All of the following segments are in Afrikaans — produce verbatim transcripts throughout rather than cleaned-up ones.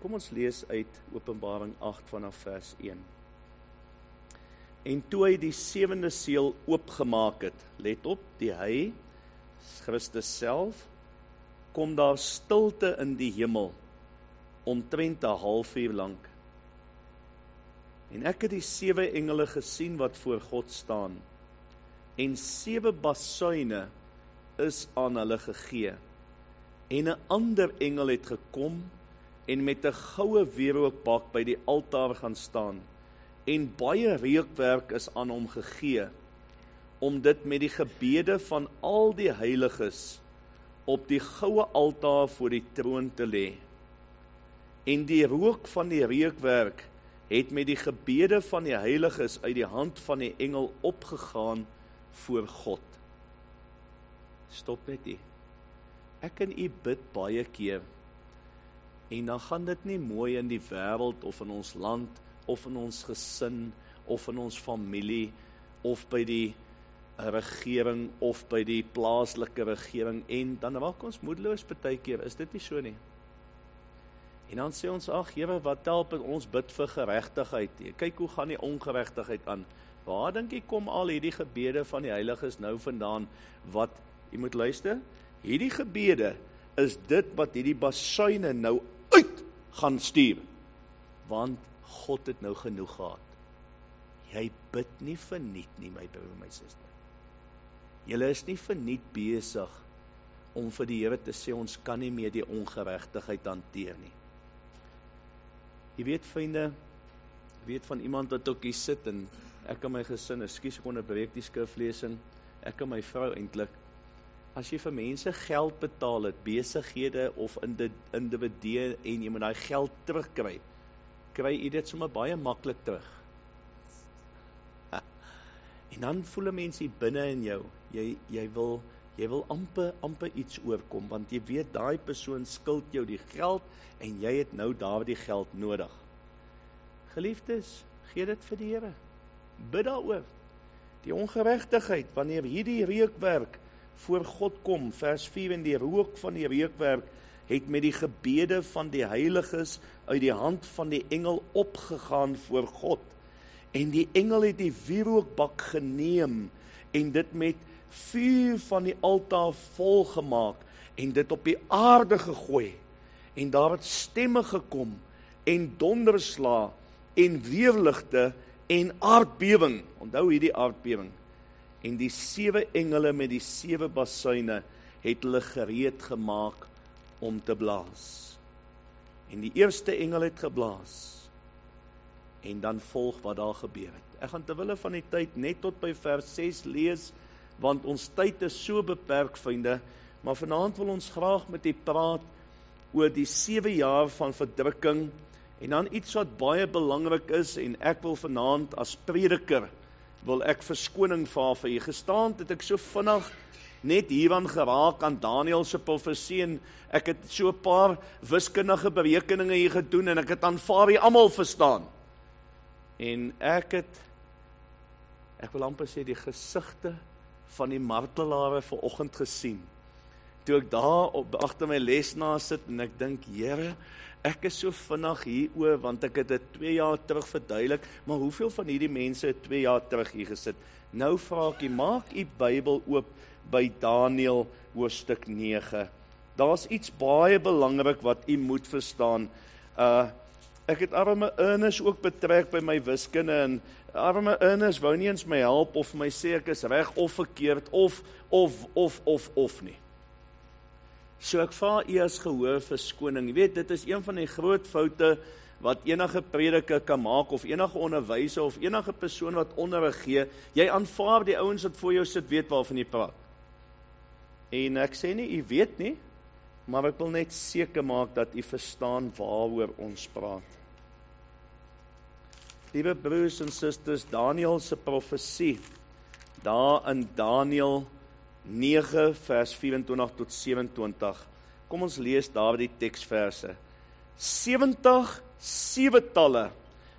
Kom ons lees uit Openbaring agt vanaf vers een. En toe hy die sewende seël oopgemaak het, let op, die hy, Christus self, kom daar stilte in die hemel, omtrent 'n halfuur lank. En ek het die sewe engele gesien wat voor God staan, en sewe basuine is aan hulle gegee. En 'n ander engel het gekom, en met 'n goue wierookbak by die altaar gaan staan, en baie reukwerk is aan hom gegee, om dit met die gebede van al die heiliges op die goue altaar voor die troon te lê. En die rook van die reukwerk het met die gebede van die heiliges uit die hand van die engel opgegaan voor God. Stop net hier. Ek en u bid baie keer, en dan gaan dit nie mooi in die wêreld, of in ons land, of in ons gesin, of in ons familie, of by die regering, of by die plaaslike regering, en dan raak ons moedeloos baie keer, is dit nie so nie? En dan sê ons, ag Here, wat help en ons bid vir geregtigheid? Kyk hoe gaan die ongeregtigheid aan. Waar dink jy kom al hierdie gebede van die heiliges nou vandaan, wat, jy moet luister, hierdie gebede is dit wat hierdie basuine nou uit gaan stuur, want God het nou genoeg gehad. Jy bid nie verniet nie, my broer, my suster. Julle is nie verniet besig om vir die Here te sê, ons kan nie meer die ongeregtigheid hanteer nie. Jy weet, vriende, jy weet van iemand wat ook hier sit, en ek en my gesin, ekskuus, ek onderbreek die skriflesing, ek en my vrou eintlik, as jy vir mense geld betaal het, besighede of individue, en jy moet daai geld terugkry, kry jy dit sommer baie maklik terug. Ha. En dan voel 'n mens hier binne in jou, jy, jy wil, jy wil amper, amper iets oorkom, want jy weet, daai persoon skuld jou die geld, en jy het nou daardie geld nodig. Geliefdes, gee dit vir die Here. Bid daaroor. Die ongeregtigheid, wanneer hierdie reukwerk voor God kom, vers vier, en die rook van die reukwerk het met die gebede van die heiliges uit die hand van die engel opgegaan voor God. En die engel het die wierookbak geneem en dit met vuur van die altaar volgemaak en dit op die aarde gegooi. En daar het stemme gekom en donderslae en weerligte en aardbewing. Onthou hierdie aardbewing. En die sewe engele met die sewe basuine het hulle gereed gemaak om te blaas. En die eerste engel het geblaas. En dan volg wat daar gebeur het. Ek gaan terwille van die tyd net tot by vers ses lees, want ons tyd is so beperk, vriende, maar vanaand wil ons graag met u praat oor die sewe jaar van verdrukking, en dan iets wat baie belangrik is, en ek wil vanaand as prediker, wil ek verskoning vra vir u. Gestaand het ek so vinnig net hieraan geraak aan Daniël se profesie, en ek het so 'n paar wiskundige berekeninge hier gedoen, en ek het aanvaar die almal verstaan. En ek het, ek wil amper sê, die gesigte van die martelare vanoggend gesien. Toe ek daar op agter my lesnaar sit, en ek dink, Here, ek is so vinnig hieroor, want ek het dit twee jaar terug verduidelik, maar hoeveel van hierdie mense het twee jaar terug hier gesit? Nou vra ek, maak u Bybel oop by Daniël hoofstuk nege. Daar's iets baie belangrik wat u moet verstaan. Uh, ek het arme Ernest ook betrek by my wiskunde, en arme Ernest wou nie eens my help, of my sê ek is reg of verkeerd, of, of, of, of, of nie. So ek vra u as gehoor verskoning. Jy weet, dit is een van die groot foute wat enige prediker kan maak, of enige onderwyser, of enige persoon wat onderrig gee. Jy aanvaar die ouens wat voor jou sit, weet waarvan jy praat. En ek sê nie, u weet nie, maar ek wil net seker maak dat u verstaan waaroor ons praat. Liewe broers en susters, Daniël se profesie, daar in Daniël nege vers vyf-en-twintig tot sewe-en-twintig. Kom ons lees daar die teksverse. sewentig sewe-talle.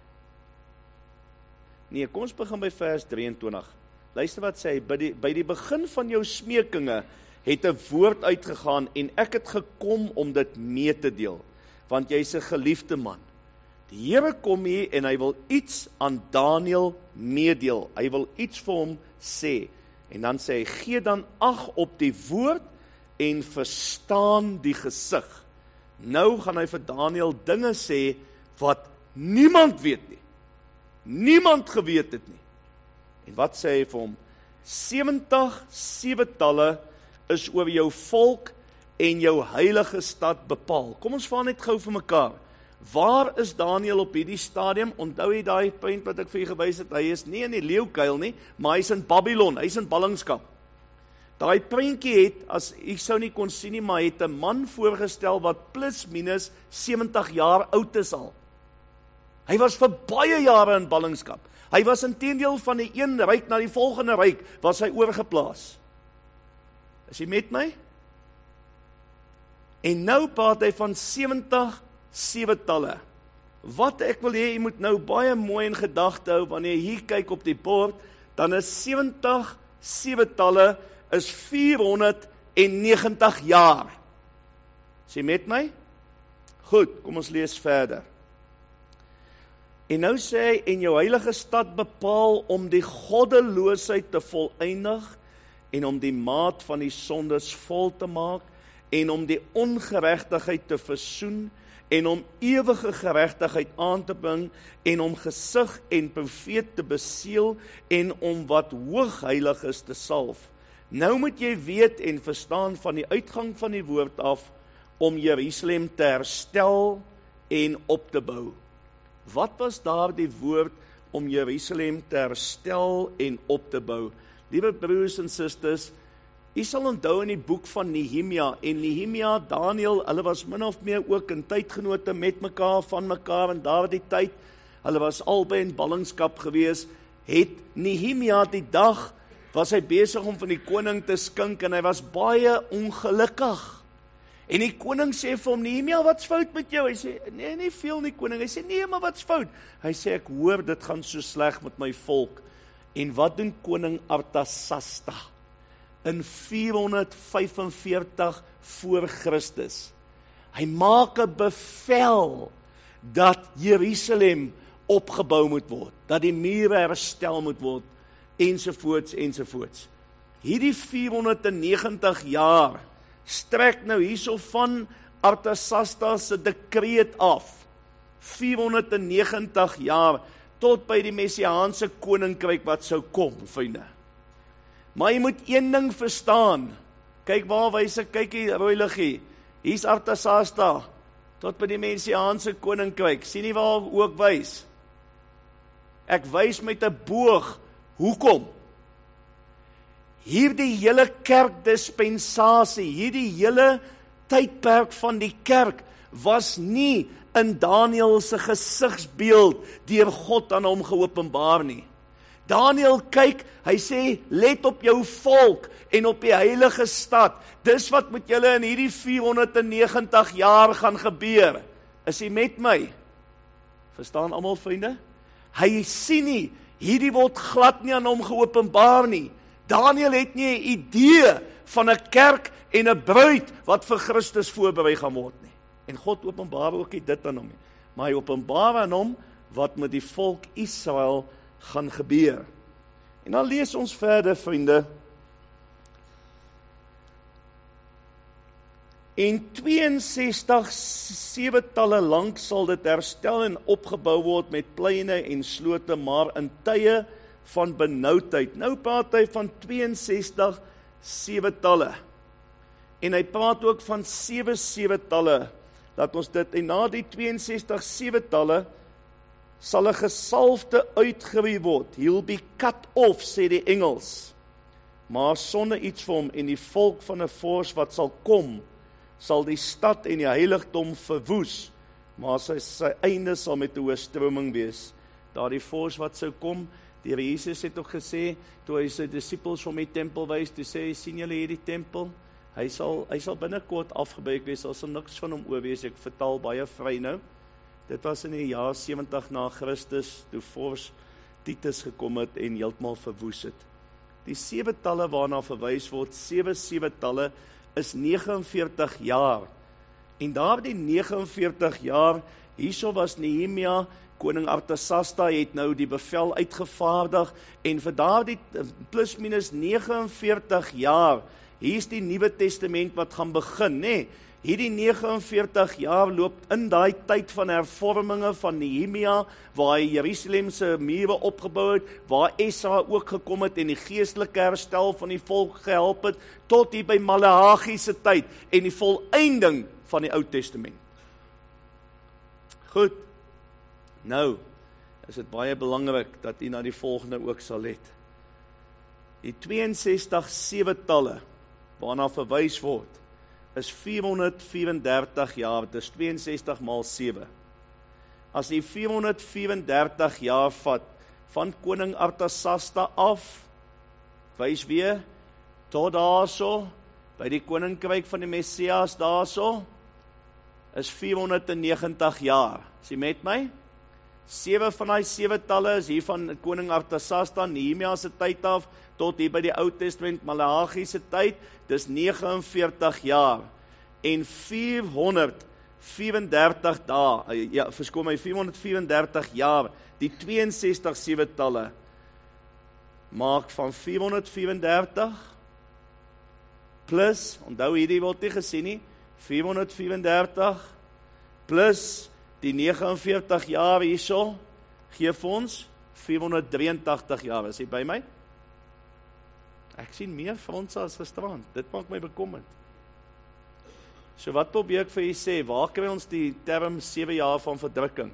Nee, kom ons begin by vers drie-en-twintig. Luister wat sê hy, by die, by die begin van jou smekinge het 'n woord uitgegaan en ek het gekom om dit mee te deel. want jy's 'n geliefde man. Die Here kom hier en hy wil iets aan Daniël meedeel. Hy wil iets vir hom sê. En dan sê hy, gee dan ag op die woord en verstaan die gesig. Nou gaan hy vir Daniël dinge sê wat niemand weet nie. Niemand geweet het nie. En wat sê hy vir hom? sewentig sewetalle is oor jou volk en jou heilige stad bepaal. Kom ons vaar net gou vir mekaar. Waar is Daniël op hierdie stadium? Onthou jy daai punt wat ek vir julle gewys het? Hy is nie in die leeukuil nie, maar hy is in Babylon, hy is in ballingskap. Daai prentjie het, as ek sou nie kon sien nie, maar het 'n man voorgestel wat plus minus sewentig jaar oud is al. Hy was vir baie jare in ballingskap. Hy was inteendeel van die een ryk na die volgende ryk, was hy oorgeplaas. Is jy met my? En nou praat hy van sewentig sewetalle. Wat ek wil hê, jy moet nou baie mooi in gedagte hou, wanneer jy hier kyk op die bord, dan is sewentig sewetalle is vierhonderd negentig jaar. Is jy met my? Goed, kom ons lees verder. En nou sê hy, en jou heilige stad bepaal om die goddeloosheid te voleindig, en om die maat van die sondes vol te maak, en om die ongeregtigheid te versoen, en om ewige geregtigheid aan te bring, en om gesig en profeet te beseël, en om wat hoogheilig is te salf. Nou moet jy weet en verstaan van die uitgang van die woord af, om Jerusalem te herstel en op te bou. Wat was daar die woord om Jerusalem te herstel en op te bou? Liewe broers en susters, jy sal onthou in die boek van Nehemia, en Nehemia, Daniël, hulle was min of meer ook in tydgenote met mekaar, van mekaar in daardie tyd, hulle was albei in ballingskap gewees, het Nehemia die dag, was hy besig om van die koning te skink, en hy was baie ongelukkig. En die koning sê vir hom, Nehemia, wat's fout met jou? Hy sê, nee, nie veel nie, koning. Hy sê, nee, maar wat's fout? Hy sê, ek hoor, dit gaan so sleg met my volk. En wat doen koning Artasasta? In vierhonderd vyfenveertig voor Christus. Hy maak 'n bevel dat Jerusalem opgebou moet word, dat die mure herstel moet word, ensovoorts, ensovoorts. Hierdie vierhonderd negentig jaar strek nou hierso van Artasasta se dekreet af, vierhonderd negentig jaar, tot by die Messiaanse koninkryk wat sou kom, vriende. Maar jy moet een ding verstaan, kyk waar wys ek, kyk hier, rooi liggie, hier's Artasasta, tot by die Messiaanse koninkryk, sien nie waar ook wys? Ek wys met 'n boog, hoekom? Hierdie hele kerkdispensasie, hierdie hele tydperk van die kerk, was nie in Daniël se gesigsbeeld deur God aan hom geopenbaar nie. Daniël kyk, hy sê, let op jou volk en op die heilige stad. Dis wat met julle in hierdie vierhonderd negentig jaar gaan gebeur. Is jy met my? Verstaan almal, vriende? Hy sien nie, hierdie word glad nie aan hom geopenbaar nie. Daniël het nie 'n idee van 'n kerk en 'n bruid wat vir Christus voorberei gaan word nie. En God openbaar ook nie dit aan hom nie. Maar hy openbaar aan hom wat met die volk Israel gaan gebeur. En dan lees ons verder, vriende. En tweeënsestig sewetalle lank sal dit herstel en opgebou word met pleine en slote, maar in tye van benoudheid. Nou praat hy van tweeënsestig sewetalle. En hy praat ook van sewe sewetalle. Laat ons dit, en na die tweeënsestig sewetalle sal 'n gesalfde uitgeruei word. He'll be cut off, sê die Engels. Maar sonder iets vir hom, en die volk van 'n vors wat sal kom, sal die stad en die heiligdom verwoes, maar sy, sy einde sal met 'n oorstroming wees. Daardie vors wat sou kom, die Here Jesus het ook gesê, toe hy sy disippels om die tempel wys, toe sê hy, sien julle hierdie tempel? Hy sal, hy sal binnekort afgebreek wees, sal sal niks van hom oor wees, ek vertaal baie vry nou. Dit was in die jaar sewentig na Christus, toe vors Titus gekom het en heeltemal verwoes het. Die sewe talle waarna verwys word, sewe sewe talle, is negenenveertig jaar. En daardie nege en veertig jaar, hierso was Nehemia, koning Artasasta het nou die bevel uitgevaardig, en vir daardie plus minus nege en veertig jaar, hier is die Nuwe Testament wat gaan begin, nê? Hierdie nege en veertig jaar loop in daai tyd van hervorminge van Nehemia, waar hy Jerusalem se mure opgebou het, waar Esra ook gekom het en die geestelike herstel van die volk gehelp het, tot hier by Maleagi se tyd en die volëinding van die Ou Testament. Goed, nou is dit baie belangrik dat u na die volgende ook sal let. Die twee en sestig sewe-talle, waarna verwys word, is vierhonderd vyf en dertig jaar, dit is twee en sestig maal sewe. As jy vierhonderd vyf en dertig jaar vat, van koning Artasasta af, wys weer, tot daarso, by die koninkryk van die Messias daarso, is vierhonderd negentig jaar. Is jy met my? Sewe van die sewe talle is hier van koning Artasasta, Nehemia se tyd af, tot hier by die Ou Testament, Maleagi se tyd, dis nege en veertig jaar, en vierhonderd vyf en dertig dae, ja, verskoon my, vierhonderd vyf en dertig jaar, die twee en sestig sewe-talle, maak van vierhonderd vyf en dertig, plus, onthou hierdie word nie gesien nie, vierhonderd vyf en dertig, plus die nege en veertig jaar hierso, geef ons vierhonderd drie en tagtig jaar, is jy by my? Ek sien meer fondse as gisterand, dit maak my bekommerd. So wat probeer ek vir jy sê, waar kry ons die term sewe jaar van verdrukking?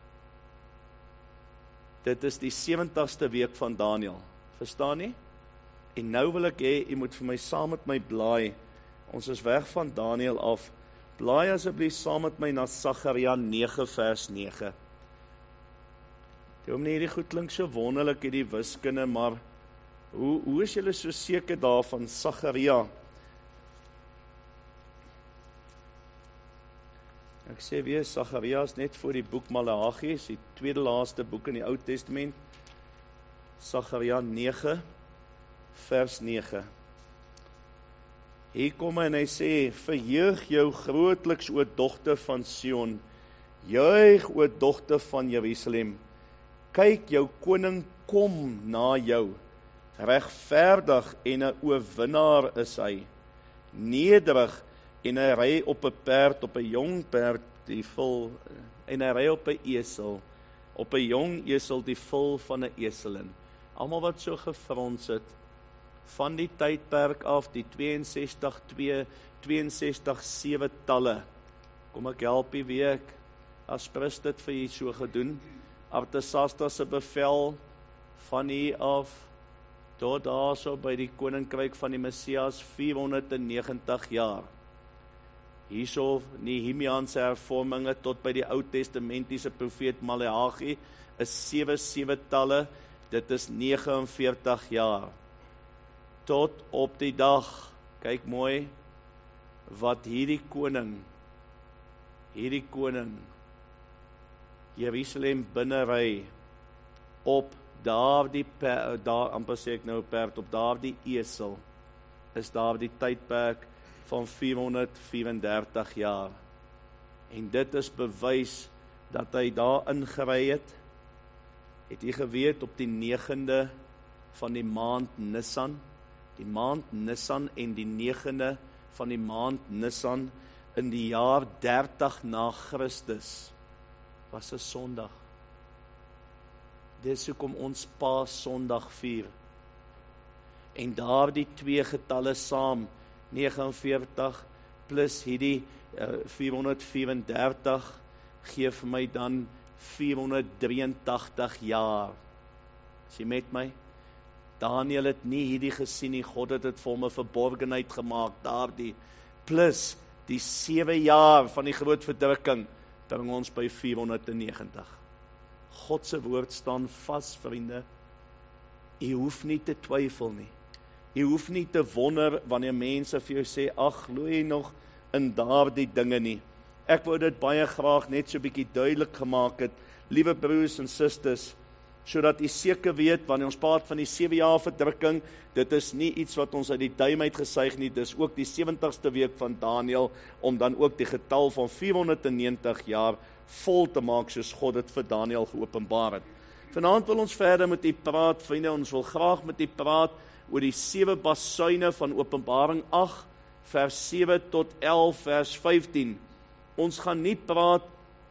Dit is die sewentigste week van Daniël, verstaan nie? En nou wil ek hê, jy moet vir my saam met my blaai, ons is weg van Daniël af, blaai asseblief saam met my na Sagaria nege vers nege. Dominee, hierdie goed klink so wonderlik, hierdie wiskunde, maar hoe, hoe is julle so seker daarvan, Sagaria? Ek sê weer, Sagaria is net voor die boek Maleagi, is die tweede laaste boek in die Ou Testament, Sagaria nege, vers nege. Hier kom hy en hy sê, verheug jou grootliks, o dogter van Sion, juig, o dogter van Jerusalem, kyk, jou koning kom na jou, regverdig en 'n oorwinnaar is hy, nederig en hy ry op 'n perd, op 'n jong perd, die vul, en hy ry op 'n esel, op 'n jong esel, die vul van 'n eselin. Almal wat so gefrons het, van die tydperk af, die twee en sestig twee, twee en sestig sewe talle, kom ek help die week, as Prins dit vir jy so gedoen, Artasasta se bevel, van hier af, tot daarso by die koninkryk van die Messias, vierhonderd negentig jaar. Hierso Nehemia se hervorminge tot by die Ou Testamentiese profeet Maleagi is sewe sewe talle, dit is nege en veertig jaar. Tot op die dag, kyk mooi, wat hierdie koning, hierdie koning, Jerusalem binnery, op daardie, daar, amper sê ek nou perd, op daardie esel, is daardie tydperk van vierhonderd vyf en dertig jaar. En dit is bewys dat hy daar ingery het. Het jy geweet op die negende van die maand Nisan, die maand Nisan en die negende van die maand Nisan in die jaar dertig na Christus was 'n Sondag. Dis hoekom ons Paas Sondag vier. En daardie twee getalle saam, nege en veertig plus hierdie uh, vierhonderd vyf en dertig, gee vir my dan vierhonderd drie en tagtig jaar. Is jy met my? Daniël het nie hierdie gesien nie, God het dit vir hom 'n verborgenheid gemaak, daardie, plus die sewe jaar van die groot verdrukking, bring ons by vierhonderd negentig. God se woord staan vas, vriende. Jy hoef nie te twyfel nie. Jy hoef nie te wonder wanneer mense vir jou sê, ag, glo jy nog in daardie dinge nie. Ek wou dit baie graag net so 'n bietjie duidelik gemaak het, liewe broers en susters, sodat u seker weet, wanneer ons praat van die sewe jaar verdrukking, dit is nie iets wat ons uit die duim uit gesuig nie, dit is ook die sewentigste week van Daniël, om dan ook die getal van vierhonderdnegentig jaar vol te maak, soos God dit vir Daniël geopenbaar het. Vanaand wil ons verder met u praat, vriende, ons wil graag met u praat oor die sewe basuine van Openbaring agt, vers sewe tot elf, vers vyftien. Ons gaan nie praat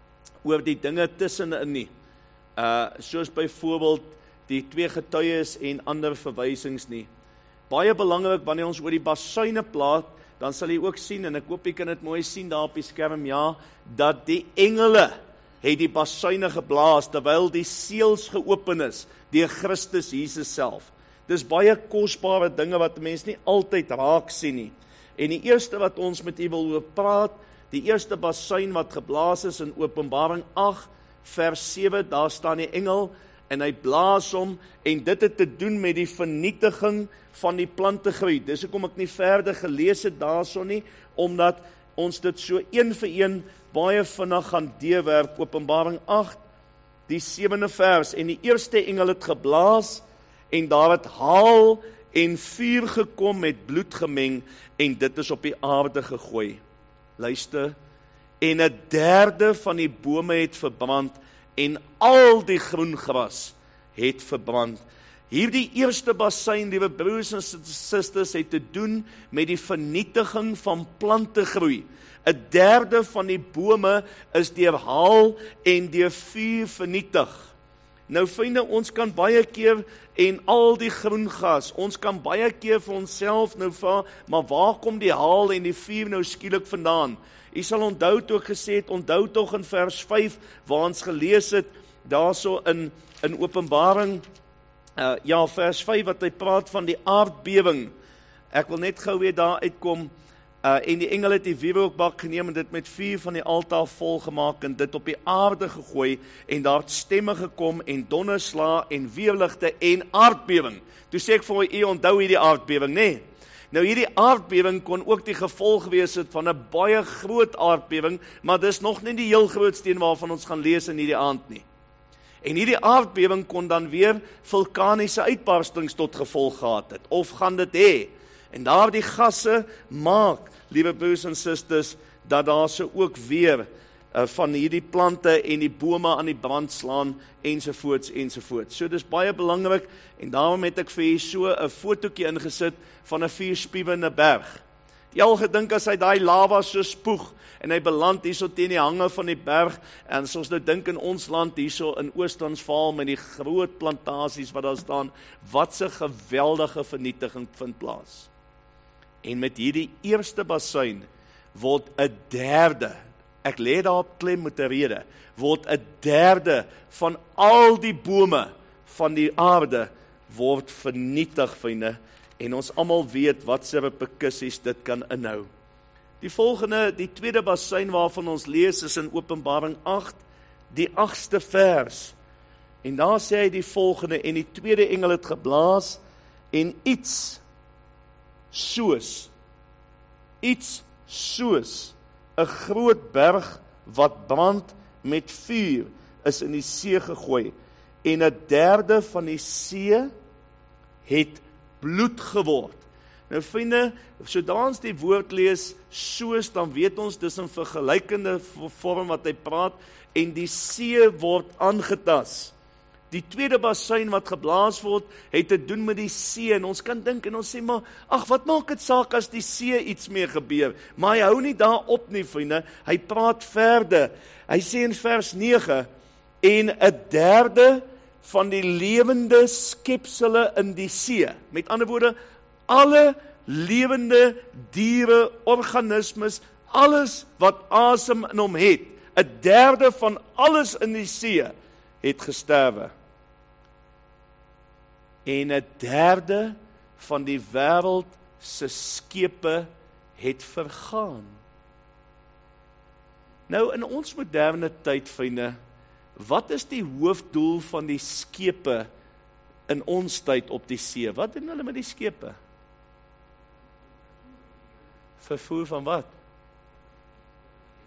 oor die dinge tussenin nie, uh, soos byvoorbeeld die twee getuies en ander verwysings nie. Baie belangrik, wanneer ons oor die basuine praat, dan sal jy ook sien, en ek hoop jy kan dit mooi sien daar op die skerm, ja, dat die engele het die basuine geblaas, terwyl die seels geopen is, deur Christus Jesus self. Dis baie kosbare dinge wat mense nie altyd raak sien nie. En die eerste wat ons met u wil oor praat, die eerste basuin wat geblaas is in Openbaring agt, vers sewe, daar staan die engel, en hy blaas hom, en dit het te doen met die vernietiging van die plantegroei. Dis hoekom ek nie verder gelees het daarso nie, omdat ons dit so een vir een baie vinnig gaan deurwerk. Openbaring agt, die sewende vers, en die eerste engel het geblaas, en daar het haal en vuur gekom met bloed gemeng, en dit is op die aarde gegooi. Luister, en 'n derde van die bome het verbrand, en al die groen gras het verbrand. Hierdie eerste basuin, liewe broers en susters, het te doen met die vernietiging van plantegroei. 'n Derde van die bome is deur haal en deur vuur vernietig. Nou vriende, ons kan baie keer, en al die groen gras, ons kan baie keer vir onsself nou vra, maar waar kom die haal en die vuur nou skielik vandaan? U sal onthou toe ek gesê het, onthou tog in vers vyf, waar ons gelees het, daarso in, in Openbaring, uh, ja, vers vyf, wat hy praat van die aardbewing. Ek wil net gou weer daar uitkom, uh, en die engel het die wierookbak geneem, en dit met vuur van die altaar volgemaak, en dit op die aarde gegooi, en daar het stemme gekom, en donderslae, en weerligte, en aardbewing. Toe sê ek vir my, u onthou hierdie aardbewing, nee? Nou hierdie aardbewing kon ook die gevolg wees het van 'n baie groot aardbewing, maar dis nog nie die heel grootste een waarvan ons gaan lees in hierdie aand nie. En hierdie aardbewing kon dan weer vulkaniese uitbarstings tot gevolg gehad het, of gaan dit hê. En daardie gasse maak, liewe broers en susters, dat daar so ook weer uh, van hierdie plante en die bome aan die brand slaan, ensovoorts, ensovoorts. So dis baie belangrik, en daarom het ek vir hier so 'n fotootjie ingesit van 'n vuurspiewende berg. Jy al gedink as hy daai lava so spoeg, en hy beland hierso teen die hange van die berg, en as ons nou dink in ons land hierso in Oos-Transvaal met die groot plantasies wat daar staan, wat 'n geweldige vernietiging vind plaas. En met hierdie eerste basuin word 'n derde, ek lê daarop klem met 'n rede, word 'n derde van al die bome van die aarde word vernietig, vriende, en ons almal weet wat se reperkusies dit kan inhou. Die volgende, die tweede basuin waarvan ons lees is in Openbaring agt, die agste vers. En daar sê hy die volgende, en die tweede engel het geblaas, en iets soos, iets soos 'n groot berg wat brand met vuur is in die see gegooi, en 'n derde van die see het bloed geword. Nou vriende, sodra ons die woord lees, soos, dan weet ons, dis 'n vergelykende vorm wat hy praat, en die see word aangetas. Die tweede basuin wat geblaas word, het te doen met die see, en ons kan dink, en ons sê maar, ag, wat maak dit saak as die see iets mee gebeur? Maar hy hou nie daarop nie, vriende, hy praat verder. Hy sê in vers nege, en 'n derde van die lewende skepsele in die see. Met ander woorde, alle lewende diere, organismes, alles wat asem in hom het, 'n derde van alles in die see het gesterwe. En 'n derde van die wêreld se skepe het vergaan. Nou in ons moderne tyd, vriende, wat is die hoofdoel van die skepe in ons tyd op die see? Wat doen hulle met die skepe? Vervoer van wat?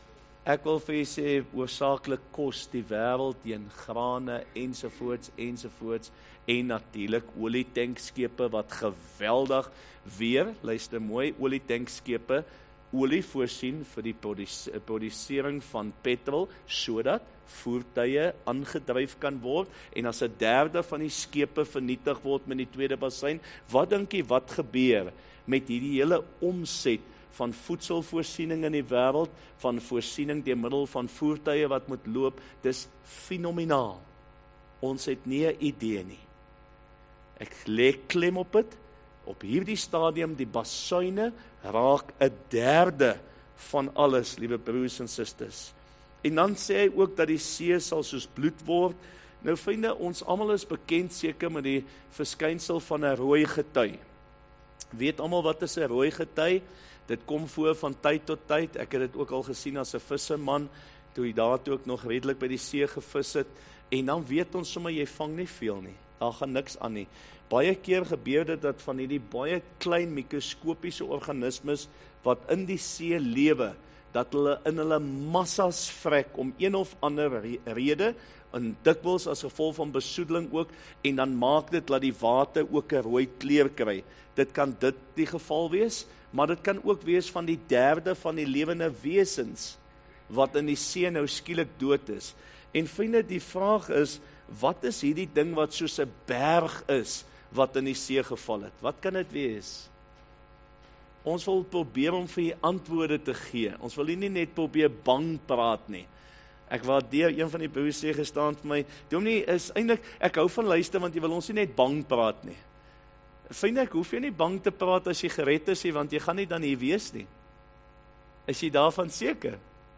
Ek wil vir jy sê, oorsaaklik kos die wêreld teen grane ensovoorts ensovoorts en natuurlik olietankskape wat geweldig weer, luister mooi, olietankskape olie voorsien vir die produsering van petrol, sodat voertuie aangedryf kan word, en as 'n derde van die skepe vernietig word met die tweede bassein, wat dink jy wat gebeur met hierdie hele omset van voedselvoorsiening in die wêreld, van voorsiening deur middel van voertuie wat moet loop? Dis fenomenaal. Ons het nie 'n idee nie. Ek lê klem op dit, op hierdie stadium, die bassuine raak 'n derde van alles, liewe broers en susters. En dan sê hy ook dat die see sal soos bloed word. Nou vriende, ons almal is bekend seker met die verskynsel van 'n rooi gety. Weet almal wat is 'n rooi gety? Dit kom voor van tyd tot tyd. Ek het dit ook al gesien as 'n visserman, toe hy daartoe ook nog redelik by die see gevis het. En dan weet ons sommer, jy vang nie veel nie. Daar gaan niks aan nie. Baie keer gebeur dit dat van hierdie baie klein mikroskopiese organismes wat in die see lewe, dat hulle in hulle massas vrek om een of ander rede, en dikwels as gevolg van besoedeling ook, en dan maak dit dat die water ook 'n rooi kleur kry. Dit kan dit die geval wees, maar dit kan ook wees van die derde van die lewende wesens, wat in die see nou skielik dood is. En vriende, die vraag is, wat is hierdie ding wat soos 'n berg is, wat in die see geval het? Wat kan dit wees? Ons wil probeer om vir jy antwoorde te gee. Ons wil nie net probeer bang praat nie. Ek waardeer, een van die broers sê gestaan vir my, Dominee, is eintlik, ek hou van luister, want jy wil ons nie net bang praat nie. Vriende, ek hoef jy nie bang te praat as jy gered is, want jy gaan nie dan hier wees nie. Is jy daarvan seker?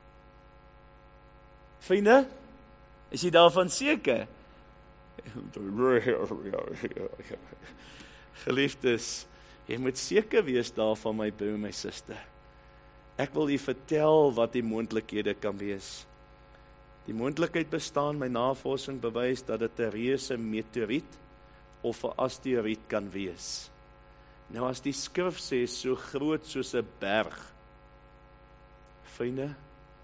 Vriende, is jy daarvan seker? Geliefdes, jy moet seker wees daarvan, my broer, my suster. Ek wil jy vertel wat die moontlikhede kan wees. Die moontlikheid bestaan, my navorsing bewys, dat dit 'n reuse meteoriet of 'n asteroïde kan wees. Nou as die skrif sê, so groot soos 'n berg, vriende,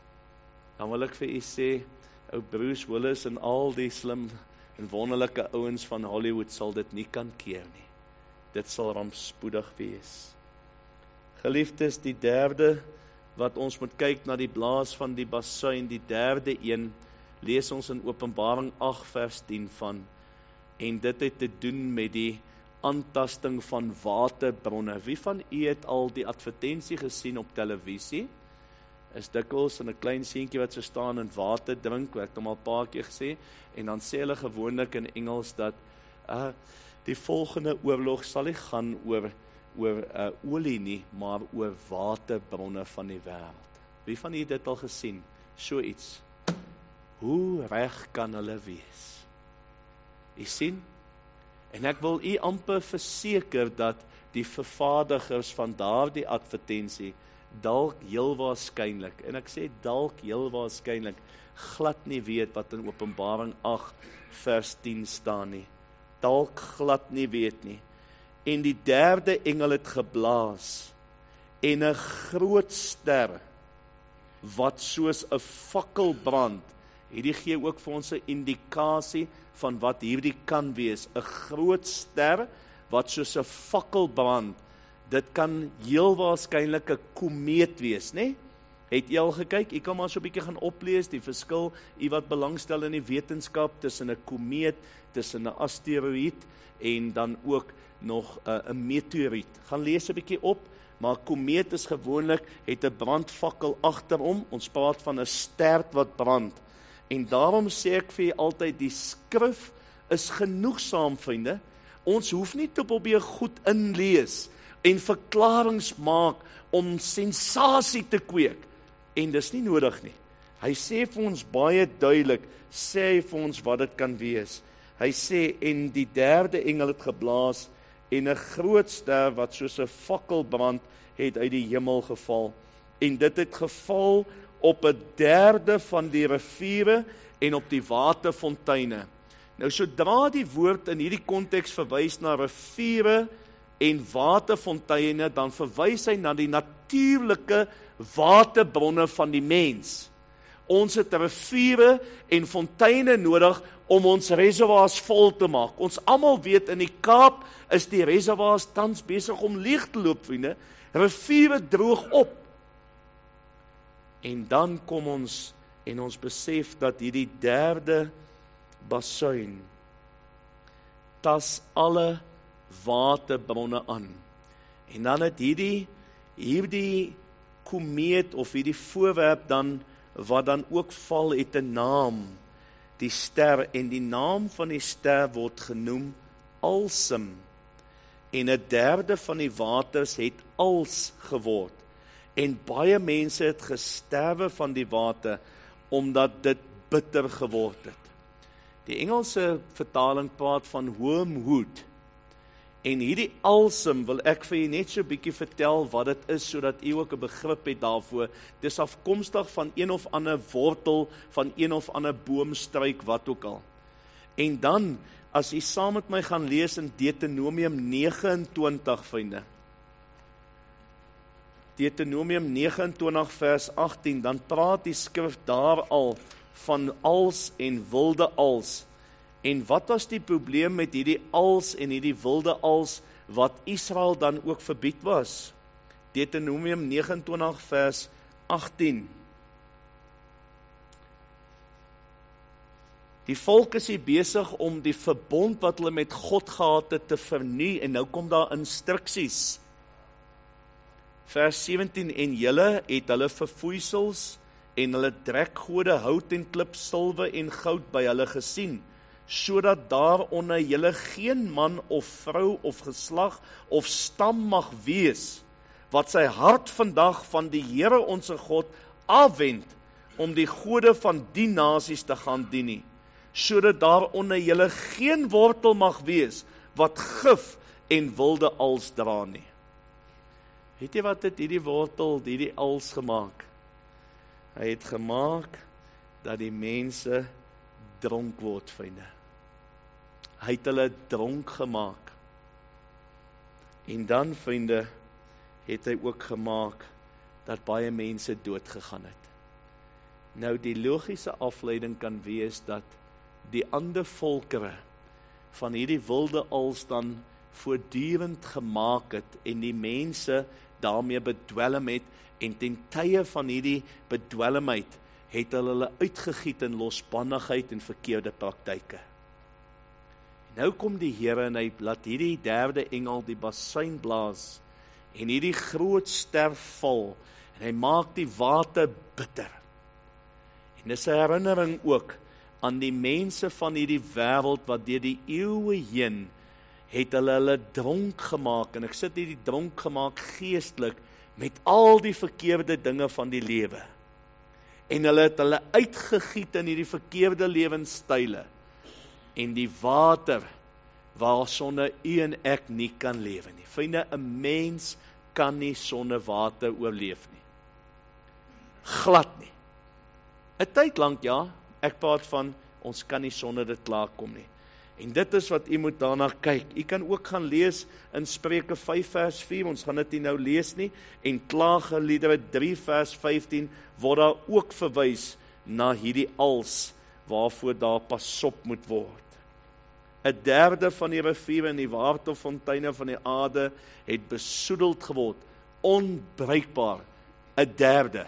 dan wil ek vir u sê, ou Bruce Willis en al die slim en wonderlike ouens van Hollywood sal dit nie kan keer nie. Dit sal rampspoedig wees. Geliefdes, die derde, wat ons moet kyk na die blaas van die bassuin, die derde een, lees ons in Openbaring agt vers tien van, en dit het te doen met die aantasting van waterbronne. Wie van u het al die advertensie gesien op televisie? Is dikwels in 'n klein seentjie wat so staan en water drink, ek het hom al 'n paar keer gesê, en dan sê hulle gewoonlik in Engels dat uh, die volgende oorlog sal nie gaan oor oor uh, olie nie, maar oor waterbronne van die wêreld. Wie van u dit al gesien? So iets. Hoe reg kan hulle wees? U sien? En ek wil u amper verseker dat die vervaardigers van daardie advertensie dalk heel waarskynlik, en ek sê dalk heel waarskynlik, glad nie weet wat in Openbaring agt vers tien staan nie. Dalk glad nie weet nie. En die derde engel het geblaas, en 'n groot ster, wat soos 'n fakkel brand, hierdie gee ook vir ons 'n indikasie van wat hierdie kan wees, 'n groot ster, wat soos 'n fakkel brand. Dit kan heel waarskynlik 'n komeet wees, né? Het jy al gekyk? Jy kan maar so 'n bietjie gaan oplees, die verskil, jy wat belangstel in die wetenskap, tussen 'n komeet, tussen 'n asteroïde, en dan ook nog 'n uh, meteoriet. Gaan lees 'n bietjie op, maar komeet is gewoonlik, het 'n brandvakkel agterom, ons praat van 'n stert wat brand. En daarom sê ek vir jy altyd, die skrif is genoegsaam, vriende. Ons hoef nie te probeer goed inlees, en verklarings maak, om sensasie te kweek, en dis nie nodig nie. Hy sê vir ons baie duidelik, sê vir ons wat dit kan wees. Hy sê, en die derde engel het geblaas, en 'n groot ster wat soos 'n fakkel brand, het uit die hemel geval. En dit het geval op 'n derde van die riviere en op die waterfonteine. Nou, sodra die woord in hierdie konteks verwys na riviere en waterfonteine, dan verwys hy na die natuurlike waterbronne van die mens. ons het riviere en fonteine nodig om ons reservoirs vol te maak. Ons almal weet in die Kaap is die reservoirs tans besig om leeg te loop, vriende. Riviere droog op. En dan kom ons en ons besef dat hierdie derde basuin tas alle waterbronne aan. En dan het hierdie hierdie komeet of hierdie voorwerp dan wat dan ook val het 'n naam, die ster, en die naam van die ster word genoem Alsem. En 'n derde van die waters het als geword. En baie mense het gesterwe van die water omdat dit bitter geword het. Die Engelse vertaling praat van wormwood. En hierdie alsem wil ek vir julle net so 'n bietjie vertel wat dit is, sodat u ook 'n begrip het daarvoor. Dis afkomstig van een of ander wortel, van een of ander boomstruik, wat ook al. En dan, as u saam met my gaan lees in Deuteronomium nege en twintig, vriende. Deuteronomium nege en twintig vers agttien, dan praat die skrif daar al van als en wilde als. En wat was die probleem met hierdie als en hierdie wilde als wat Israel dan ook verbied was? Deuteronomium nege en twintig vers agttien. Die volk is hier besig om die verbond wat hulle met God gehad het te vernuy, en nou kom daar instruksies. Vers sewentien, en julle het hulle verfoeisels en hulle trekgode hout en klip, silwer en goud by hulle gesien, sodat daaronder julle geen man of vrou of geslag of stam mag wees, wat sy hart vandag van die Here onse God afwend, om die gode van die nasies te gaan dien nie, sodat daaronder julle geen wortel mag wees, wat gif en wilde als dra nie. Weet jy wat het hierdie wortel, hierdie als gemaak? Hy het gemaak dat die mense dronk word, vriende. Hy het hulle dronk gemaak. En dan, vriende, het hy ook gemaak dat baie mense dood gegaan het. Nou, die logiese afleiding kan wees dat die ander volkere van hierdie wilde als dan voortdurend gemaak het en die mense daarmee bedwelm het, en ten tye van hierdie bedwelmheid het hulle hulle uitgegiet in losbannigheid en verkeerde praktyke. Nou kom die Here en hy laat hierdie derde engel die basuin blaas en hierdie groot ster val en hy maak die water bitter. En dis 'n herinnering ook aan die mense van hierdie wêreld wat deur die eeue heen het hulle hulle dronk gemaak, en ek sit hierdie dronk gemaak geestelik met al die verkeerde dinge van die lewe. En hulle het hulle uitgegiet in hierdie verkeerde lewenstyle. En die water waarsonder u en ek nie kan lewe nie. Vriende, 'n mens kan nie sonder water oorleef nie. Glad nie. 'n Tyd lank, ja, ek praat van ons kan nie sonder dit klaarkom nie. En dit is wat u moet daarna kyk. U kan ook gaan lees in Spreuke vyf vers vier, ons gaan dit nie nou lees nie, en Klaagliedere drie vers vyftien word daar ook verwys na hierdie als waarvoor daar pasop moet word. 'n Derde van die riviere en die waterfonteine van die aarde het besoedeld geword, onbruikbaar, 'n derde.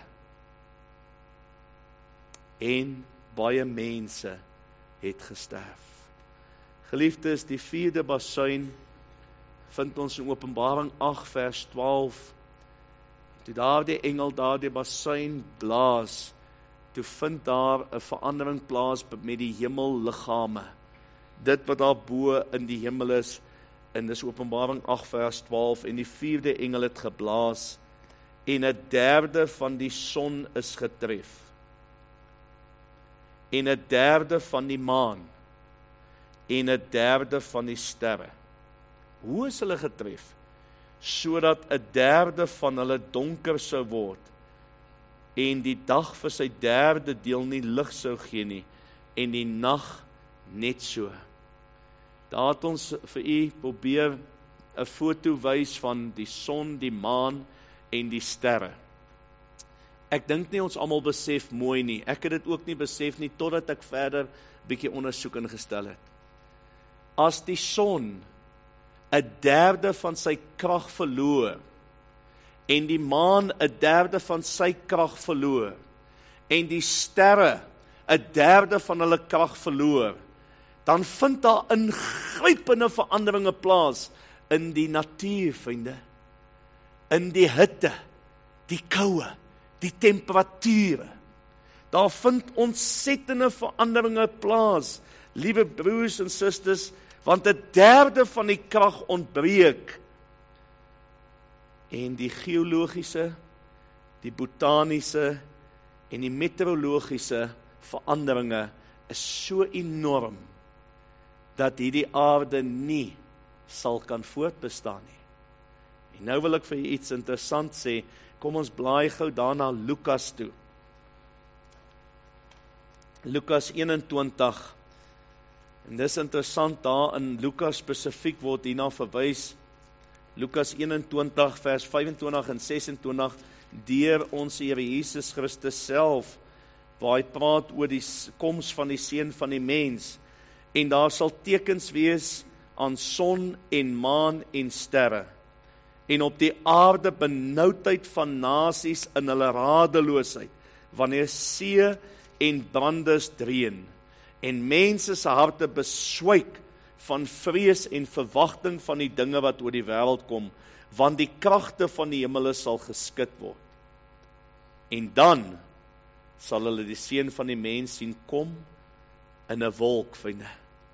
En baie mense het gesterf. Geliefdes, die vierde basuin vind ons in Openbaring agt vers twaalf. Toe daar die engel daar die basuin blaas, toe vind daar 'n verandering plaas met die hemelliggame. Dit wat daar bo in die hemel is, en dis Openbaring agt vers twaalf, en die vierde engel het geblaas, en 'n derde van die son is getref, en 'n derde van die maan, en 'n derde van die sterre. Hoe is hulle getref? Sodat 'n derde van hulle donker sou word, en die dag vir sy derde deel nie lig sou gee nie, en die nag net so. Daar het ons vir u probeer 'n foto wys van die son, die maan en die sterre. ek dink nie ons almal besef mooi nie. Ek het dit ook nie besef nie, totdat ek verder bietjie ondersoek ingestel het. As die son 'n derde van sy krag verloor, en die maan 'n derde van sy krag verloor, en die sterre 'n derde van hulle krag verloor, dan vind daar ingrypende veranderinge plaas in die natuur, vriende. In die hitte, die koue, die temperature. Daar vind ontsettende veranderinge plaas, liewe broers en susters, want 'n derde van die krag ontbreek. En die geologiese, die botaniese en die meteorologiese veranderinge is so enorm, dat hierdie aarde nie sal kan voortbestaan nie. En nou wil ek vir julle iets interessant sê, kom ons blaai gou daarna Lukas toe. Lukas eenentwintig, en dis interessant, daar in Lukas spesifiek word hierna verwys, Lukas eenentwintig vers vyfentwintig en sesentwintig, deur ons Here Jesus Christus self, waar hy praat oor die koms van die seun van die mens, en daar sal tekens wees aan son en maan en sterre, en op die aarde benoudheid van nasies in hulle radeloosheid, wanneer see en brandes dreun, en mense se harte beswyk van vrees en verwagting van die dinge wat oor die wêreld kom, want die kragte van die hemele sal geskit word. En dan sal hulle die seun van die mens sien kom in 'n wolk, vriende.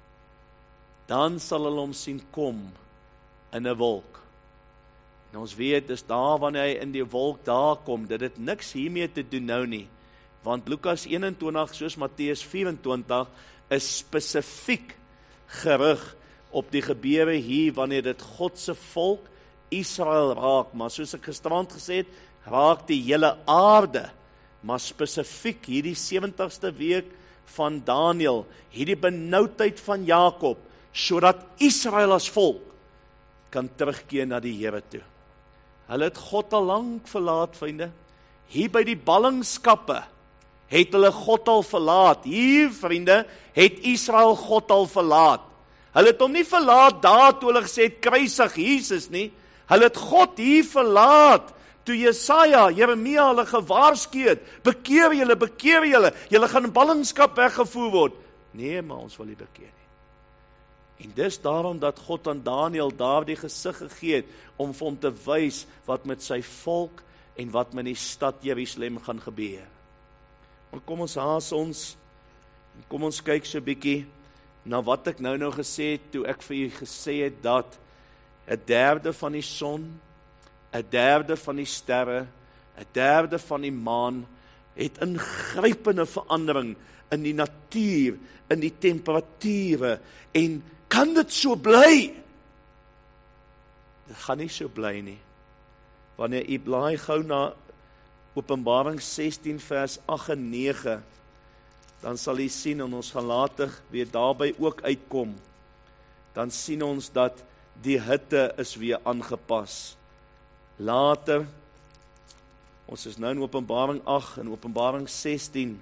Dan sal hulle hom sien kom in 'n wolk. En ons weet, dis daar wanneer hy in die wolk daar kom, dit het niks hiermee te doen nou nie. Want Lukas eenentwintig, soos Matteus vyfentwintig, is spesifiek gerig op die gebeure hier, wanneer dit God se volk, Israel raak. Maar soos ek gisterand gesê het, raak die hele aarde, maar spesifiek hierdie sewentigste week van Daniël, hierdie benoudheid van Jakob, sodat Israel as volk kan terugkeer na die Here toe. Hulle het God al lank verlaat, vriende. Hier by die ballingskappe het hulle God al verlaat. Hier, vriende, het Israel God al verlaat. Hulle het hom nie verlaat daar toe hulle gesê het, kruisig Jesus nie. Hulle het God hier verlaat, toe Jesaja, Jeremia hulle gewaarsku het, bekeer julle, bekeer julle, julle gaan in ballingskap weggevoer word. Nee, maar ons wil nie bekeer nie. En dis daarom dat God aan Daniël daardie gesig gegee het, om vir hom te wys wat met sy volk en wat met die stad Jerusalem gaan gebeur. Maar kom ons haas ons, kom ons kyk so 'n bietjie na wat ek nou nou gesê het, toe ek vir u gesê het dat 'n derde van die son, 'n derde van die sterre, 'n derde van die maan, het ingrypende verandering in die natuur, in die temperature, en kan dit so bly? Dit gaan nie so bly nie. Wanneer u blaai gou na Openbaring sestien vers agt en nege, dan sal u sien, en ons gaan later weer daarby ook uitkom, dan sien ons dat die hitte is weer aangepas. Later, ons is nou in Openbaring agt en Openbaring sestien,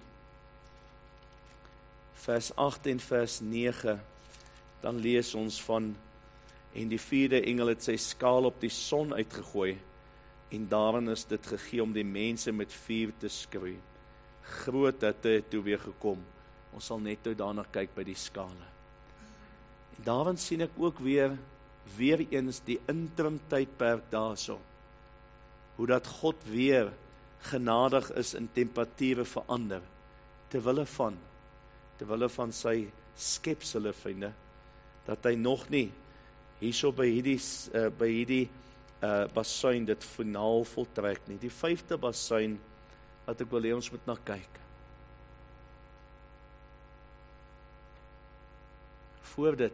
vers agt en vers nege, dan lees ons van, en die vierde engel het sy skaal op die son uitgegooi, en daarin is dit gegee om die mense met vuur te skroei. Groot hitte het toe weer gekom. Ons sal net nou daarna kyk by die skale. En daarin sien ek ook weer, weer eens die interim tydperk daarso. Hoe dat God weer genadig is in temperature verander, terwille van, terwille van sy skepsele, vriende, dat hy nog nie, hierso by hierdie, uh, by hierdie uh, basuin dit finaal voltrek nie. Die vyfde basuin, wat ek wil hê ons moet na kyk. Voor dit,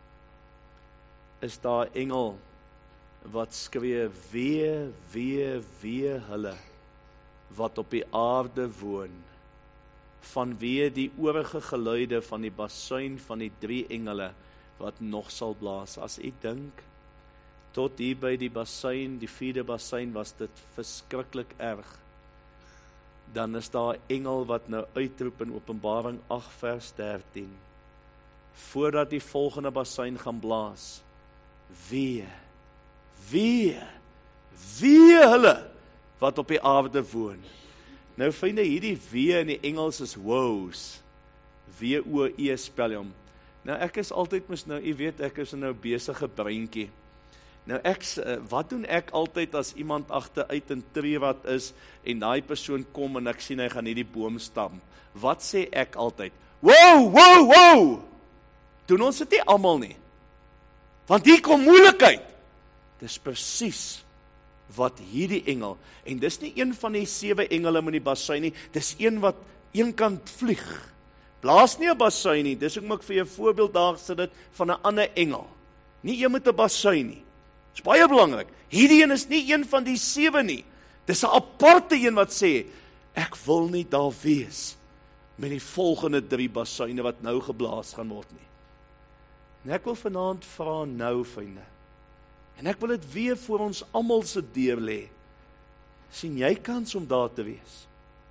is daar engel, wat skree, wee, wee, wee hulle, wat op die aarde woon, vanweë die oorige geluide van die basuin van die drie engele, wat nog sal blaas. As u dink, tot hier by die basuin, die vierde basuin, was dit verskriklik erg. dan is daar 'n engel wat nou uitroep in Openbaring agt vers dertien, voordat die volgende basuin gaan blaas, wee, wee, wee hulle, wat op die aarde woon. Nou vind jy hierdie wee in die Engels is woes, W O E spel jy hom. Nou ek is altyd mis nou, jy weet ek is nou besige breintjie. Nou ek, wat doen ek altyd as iemand agteruit in tree wat is, en daai persoon kom en ek sien hy gaan hierdie boom stam. Wat sê ek altyd? Wow, wow, wow! Doen ons dit nie almal nie. Want hier kom moeilikheid. Dis presies wat hierdie engel, en dis nie een van die sewe engele met die basuin nie, dis een wat een kant vlieg. Blaas nie 'n basuin nie, dis ook maar vir 'n voorbeeld daar gesit dit van 'n ander engel. Nie een met 'n basuin nie. Dis baie belangrik. Hierdie een is nie een van die sewe nie. Dis 'n aparte een wat sê, ek wil nie daar wees met die volgende drie basuine wat nou geblaas gaan word nie. En ek wil vanaand vra nou, vriende, en ek wil dit weer voor ons almal se deur lê, sien jy kans om daar te wees?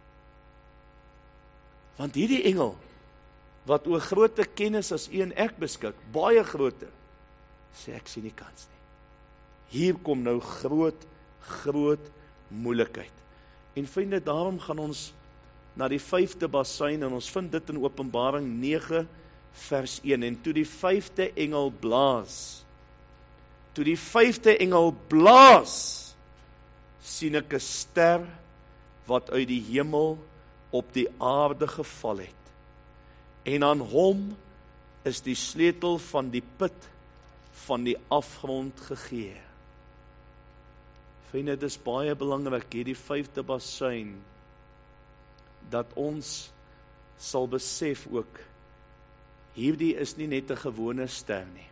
Want hierdie engel, wat oor groter kennis as u en ek beskik, baie groter, sê ek sien nie kans nie. Hier kom nou groot, groot moeilikheid. En vriende, daarom gaan ons na die vyfde basuin, en ons vind dit in Openbaring nege vers een, en toe die vyfde engel blaas, toe die vyfde engel blaas, sien ek 'n ster, wat uit die hemel op die aarde geval het. En aan hom is die sleutel van die put van die afgrond gegee. Vriende, dit is baie belangrik, hierdie vyfde basuin, dat ons sal besef ook, hierdie is nie net 'n gewone ster nie.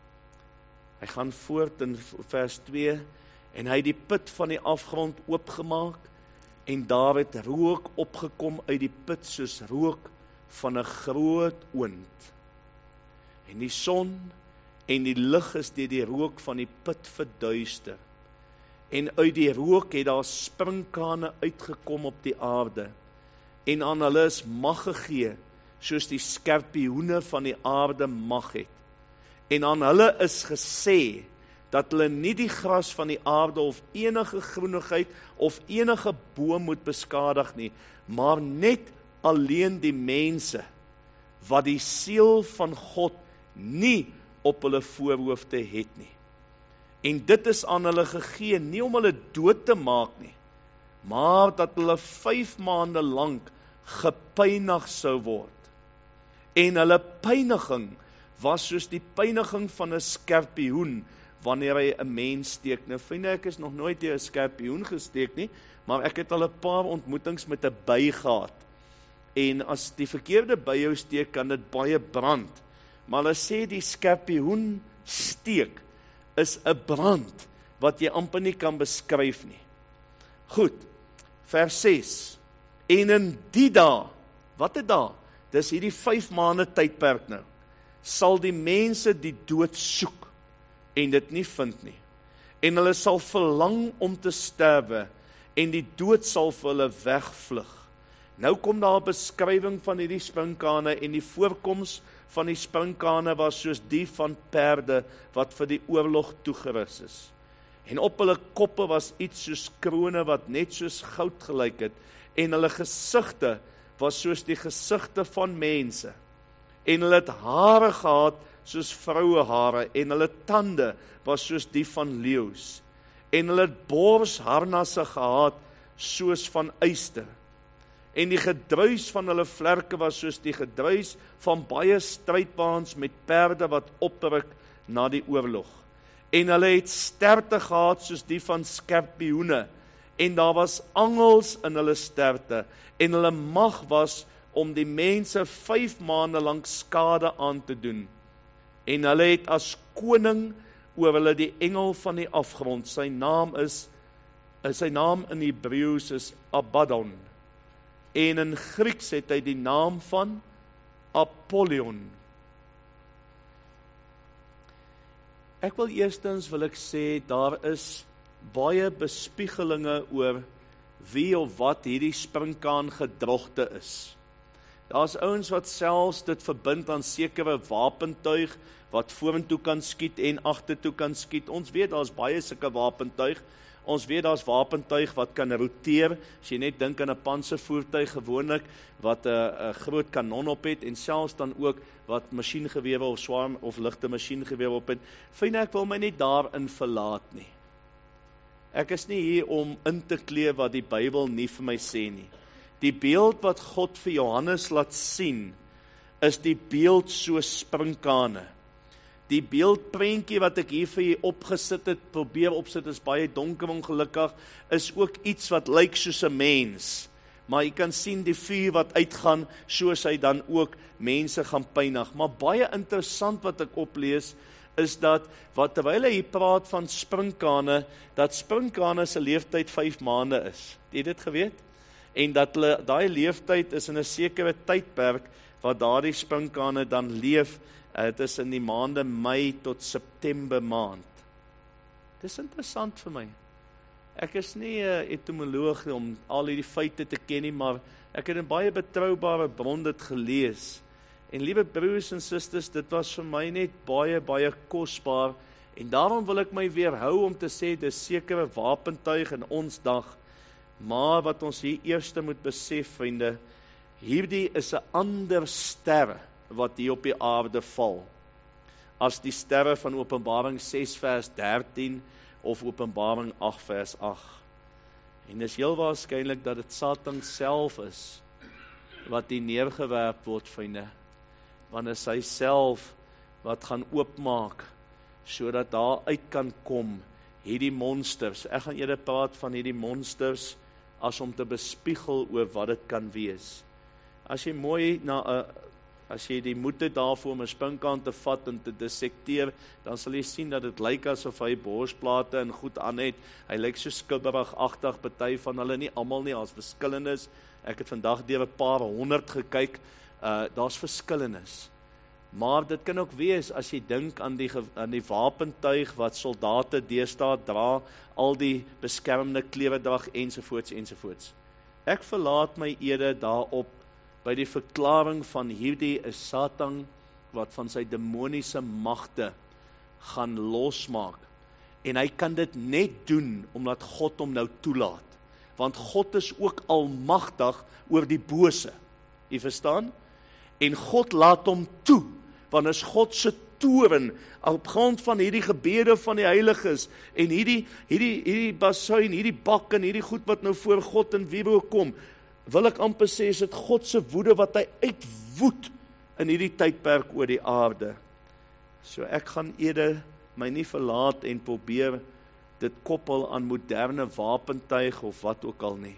Hy gaan voort in vers twee, en hy het die put van die afgrond oopgemaak, en daar het rook opgekom uit die put, soos rook van 'n groot oond. En die son en die lig is deur die rook van die put verduister. En uit die rook het daar sprinkane uitgekom op die aarde, en aan hulle is mag gegee, soos die skorpioene van die aarde mag het. En aan hulle is gesê, dat hulle nie die gras van die aarde of enige groenigheid of enige boom moet beskadig nie, maar net alleen die mense, wat die siel van God nie op hulle voorhoofde het nie. En dit is aan hulle gegee, nie om hulle dood te maak nie, maar dat hulle vyf maande lank gepynig sou word. En hulle pyniging was soos die pyniging van 'n skorpioen, wanneer hy 'n mens steek. Nou vriende, ek is nog nooit deur 'n skorpioen gesteek nie, maar ek het al 'n paar ontmoetings met 'n by gehad. En as die verkeerde by jou steek, kan dit baie brand. Maar hulle sê die skorpioen steek is 'n brand wat jy amper nie kan beskryf nie. Goed, vers ses. En in die dae, wat het daar? Dis hierdie vyf maande tydperk nou. Sal die mense die dood soek en dit nie vind nie. En hulle sal verlang om te sterwe en die dood sal vir hulle wegvlug. Nou kom daar 'n beskrywing van hierdie sprinkane en die voorkoms van die sprinkane was soos die van perde wat vir die oorlog toegerus is. En op hulle koppe was iets soos krone wat net soos goud gelyk het en hulle gesigte was soos die gesigte van mense. En hulle het hare gehad soos vrouehare en hulle tande was soos die van leeu's. En hulle het borsharnasse gehad soos van yster. En die gedruis van hulle vlerke was soos die gedruis van baie strydbaans met perde wat opruk na die oorlog. En hulle het sterte gehad soos die van skorpioene, en daar was angels in hulle sterte, en hulle mag was om die mense vyf maande lank skade aan te doen. En hulle het as koning oor hulle die engel van die afgrond, sy naam is, sy naam in Hebreëus is Abaddon, en in Grieks het hy die naam van Apollyon. Ek wil eerstens wil ek sê, daar is baie bespiegelinge oor wie of wat hierdie sprinkaan gedrogte is. Daar's ouens wat selfs dit verbind aan sekere wapentuig, wat vorentoe kan skiet en agtertoe kan skiet. Ons weet daar's baie sulke wapentuig. Ons weet daar's wapentuig wat kan roteer. As jy net dink aan 'n panservoertuig gewoonlik wat 'n uh, groot kanon op het en selfs dan ook wat masjiengewere of swaar of ligte masjiengewere op het. Vriende, ek wil my nie daarin verlaat nie. Ek is nie hier om in te klee wat die Bybel nie vir my sê nie. Die beeld wat God vir Johannes laat sien, is die beeld so sprinkane. Die beeldprentjie wat ek hier vir jy opgesit het, probeer opsit, is baie donker ongelukkig, is ook iets wat lyk soos 'n mens. Maar jy kan sien die vuur wat uitgaan, soos hy dan ook mense gaan pynig. Maar baie interessant wat ek oplees, is dat, wat terwyl hy praat van sprinkane, dat sprinkane se leeftyd vyf maande is. Het jy dit geweet? En dat hulle, daai leeftyd is in 'n sekere tydperk, wat daardie sprinkane dan leef, het is in die maande Mei tot September maand. Dit is interessant vir my. Ek is nie 'n etimoloog om al hierdie feite te ken nie, maar ek het in baie betroubare bron dit gelees. En liewe broers en susters, dit was vir my net baie, baie kosbaar, en daarom wil ek my weerhou om te sê, dis sekere wapentuig in ons dag, maar wat ons hier eerste moet besef, vriende, hierdie is 'n ander ster wat hier op die aarde val, as die sterre van Openbaring ses vers dertien, of Openbaring agt vers agt. En dis heel waarskynlik dat dit Satan self is, wat hier neergewerp word, vriende, want is hy self wat gaan oopmaak, sodat daar uit kan kom, hierdie monsters. Ek gaan eerder praat van hierdie monsters, as om te bespiegel oor wat dit kan wees. As jy mooi na 'n As jy die moed het daarvoor om 'n sprinkaan te vat en te dissekteer, dan sal jy sien dat dit lyk asof hy borsplate en goed aan het. Hy lyk so skibberigagtig, party van hulle, nie almal nie, as verskillendes. Ek het vandag deur 'n paar honderd gekyk, uh, daar's verskillendes. Maar dit kan ook wees, as jy dink aan die, aan die wapentuig wat soldate deesdae dra, al die beskermende kleredrag ensovoorts ensovoorts. Ek verlaat my eerder daarop, by die verklaring van hierdie is Satan, wat van sy demoniese magte gaan losmaak. En hy kan dit net doen, omdat God hom nou toelaat. Want God is ook almagtig oor die bose. Jy verstaan? En God laat hom toe, want is God se toren, op grond van hierdie gebede van die heiliges, en hierdie, hierdie, hierdie basuin, hierdie bak, en hierdie goed wat nou voor God in Wiebo kom, wil ek amper sê, is dit God se woede wat hy uitwoed in hierdie tydperk oor die aarde. So ek gaan eerder my nie verlaat en probeer dit koppel aan moderne wapentuig of wat ook al nie.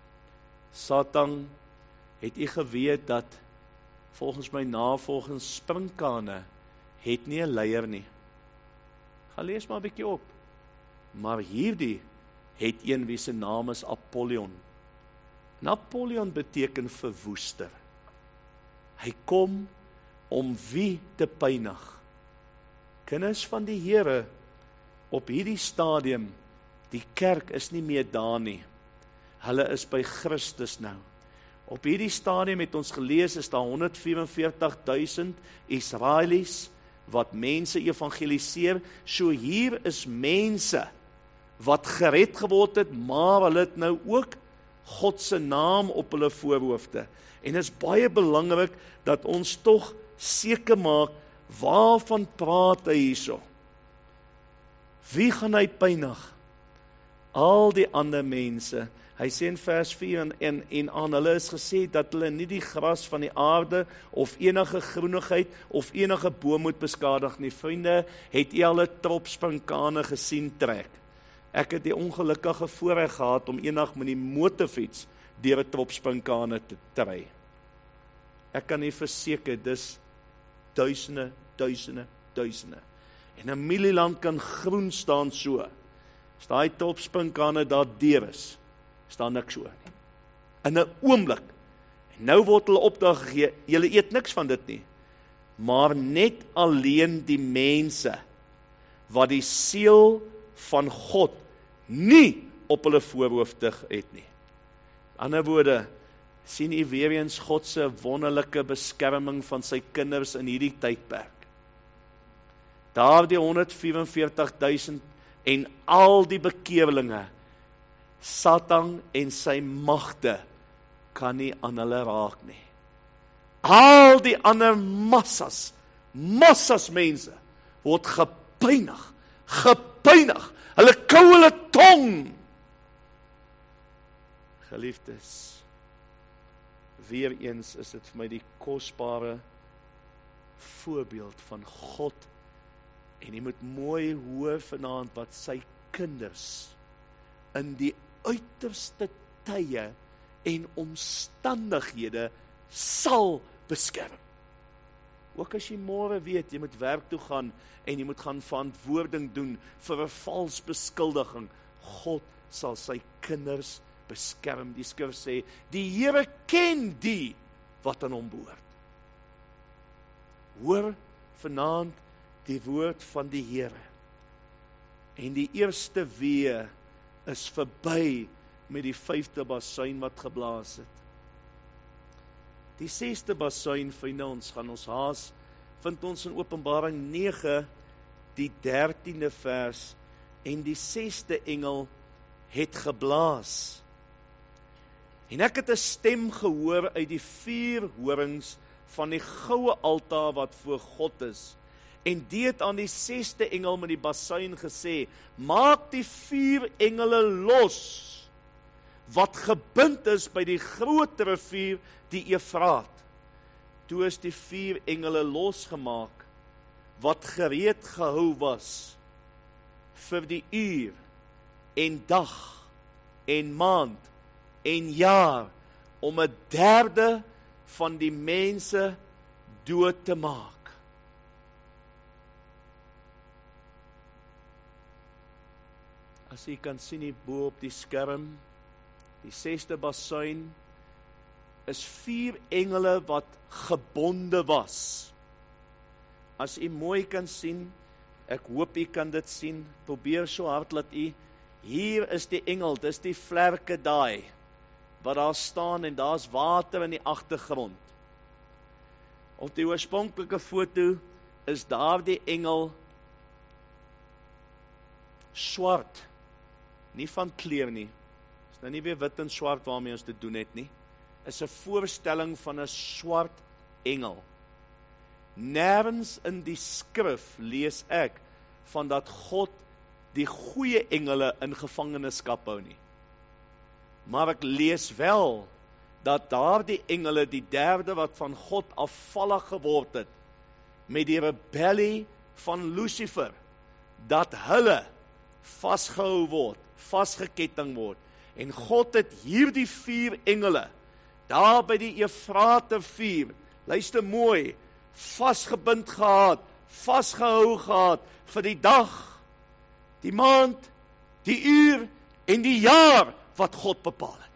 Satan, het u geweet dat volgens my navolgens sprinkane het nie 'n leier nie. Ga lees maar 'n bietjie op. Maar hierdie het een wie se naam is Apollyon. Napoleon beteken verwoester. Hy kom om wie te pynig. Kinders van die Here, op hierdie stadium, die kerk is nie meer daar nie. Hulle is by Christus nou. Op hierdie stadium het ons gelees, is daar honderd vyf en veertig duisend Israelies, wat mense evangeliseer. So hier is mense, wat gered geword het, maar hulle het nou ook God se naam op hulle voorhoofde. En dit is baie belangrik dat ons tog seker maak, waarvan praat hy hierso? Wie gaan hy pynig? Al die ander mense. Hy sê in vers vier, en, en, en aan hulle is gesê, dat hulle nie die gras van die aarde, of enige groenigheid, of enige boom moet beskadig nie. Vriende, het jy al 'n trop sprinkane gesien trek? Ek het die ongelukkige voorreg gehad om eendag met die motorfiets deur 'n trop sprinkane te trei. Ek kan nie verseker, dis duisende, duisende, duisende. En 'n mielieland kan groen staan so. As daai trop sprinkane daar deur is, staan niks so nie. In 'n oomblik. En nou word hulle opdrag gegee, julle eet niks van dit nie. Maar net alleen die mense wat die seël van God nie op hulle voorhoofde het nie. Ander woorde, sien u weer eens God se wonderlike beskerming van sy kinders in hierdie tydperk. Daar die honderdvyf en veertig duisend en al die bekeerlinge, Satan en sy magte kan nie aan hulle raak nie. Al die ander massas, massas mense word gepynig, gepynig. Hulle kou hulle tong. Geliefdes, weer eens is dit vir my die kosbare voorbeeld van God. En jy moet mooi hoor vanaand wat sy kinders in die uiterste tye en omstandighede sal beskerm. Ook as jy môre weet, jy moet werk toe gaan en jy moet gaan verantwoording doen vir 'n vals beskuldiging. God sal sy kinders beskerm. Die skrif sê, die Here ken die wat aan hom behoort. Hoor vanaand die woord van die Here. En die eerste wee is verby met die vyfde basuin wat geblaas het. Die sesde basuin, vriende, ons gaan ons haas, vind ons in Openbaring nege, die dertiende vers, en die sesde engel het geblaas. En ek het 'n stem gehoor uit die vier horings van die goue altaar wat voor God is. En die het aan die sesde engel met die basuin gesê, maak die vier engele los, wat gebind is by die groot rivier, die Efraat. Toe is die vier engele losgemaak, wat gereed gehou was, vir die uur, en dag, en maand, en jaar, om 'n derde van die mense dood te maak. As jy kan sien hier bo op die skerm, die sesde basuin, is vier engele wat gebonde was. As jy mooi kan sien, ek hoop jy kan dit sien, probeer so hard dat jy, hier is die engel, dis die vlerke daai, wat daar staan en daar's water in die agtergrond. Op die oorspronklike foto is daar die engel swart, nie van kleur nie, is nou nie weer wit en swart waarmee ons dit doen het nie, is 'n voorstelling van 'n swart engel. Nêrens in die skrif lees ek van dat God die goeie engele in gevangenskap hou nie. Maar ek lees wel dat daardie engele, die derde wat van God afvallig geword het, met die rebellie van Lucifer, dat hulle vasgehou word, vasgeketting word. En God het hierdie vier engele, daar by die Efrate vier, luister mooi, vasgebind gehad, vasgehou gehad, vir die dag, die maand, die uur, en die jaar, wat God bepaal het.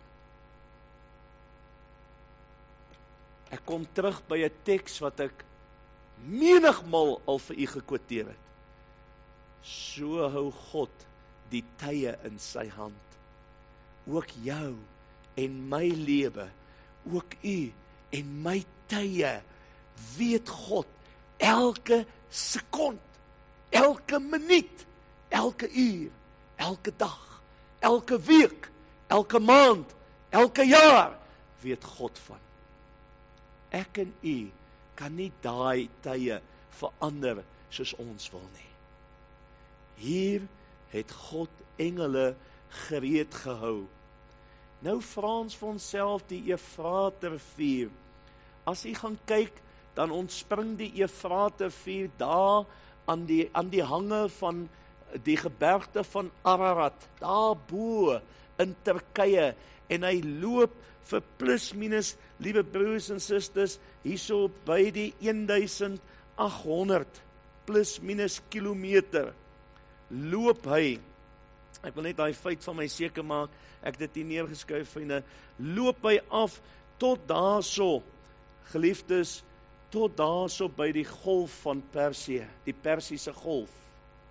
Ek kom terug by 'n teks wat ek menigmal al vir u gekwoteer het. So hou God die tye in sy hand. Ook jou en my lewe, ook u en my tye, weet God, elke sekond, elke minuut, elke uur, elke dag, elke week, elke maand, elke jaar, weet God van. Ek en u kan nie daai tye verander soos ons wil nie. Hier het God engele gereed gehou. Nou vra ons vir onsself die Efrate rivier. As jy gaan kyk, dan ontspring die Efrate rivier daar aan die, aan die hange van die gebergte van Ararat, daar bo in Turkye, en hy loop vir plus minus, liewe broers en susters, hierso by die een duisend agt honderd plus minus kilometer, loop hy, ek wil net daai feit van my seker maak, ek het dit hier neergeskryf, vriende, loop hy af, tot daarso, geliefdes, tot daarso by die golf van Persië, die Persiese golf.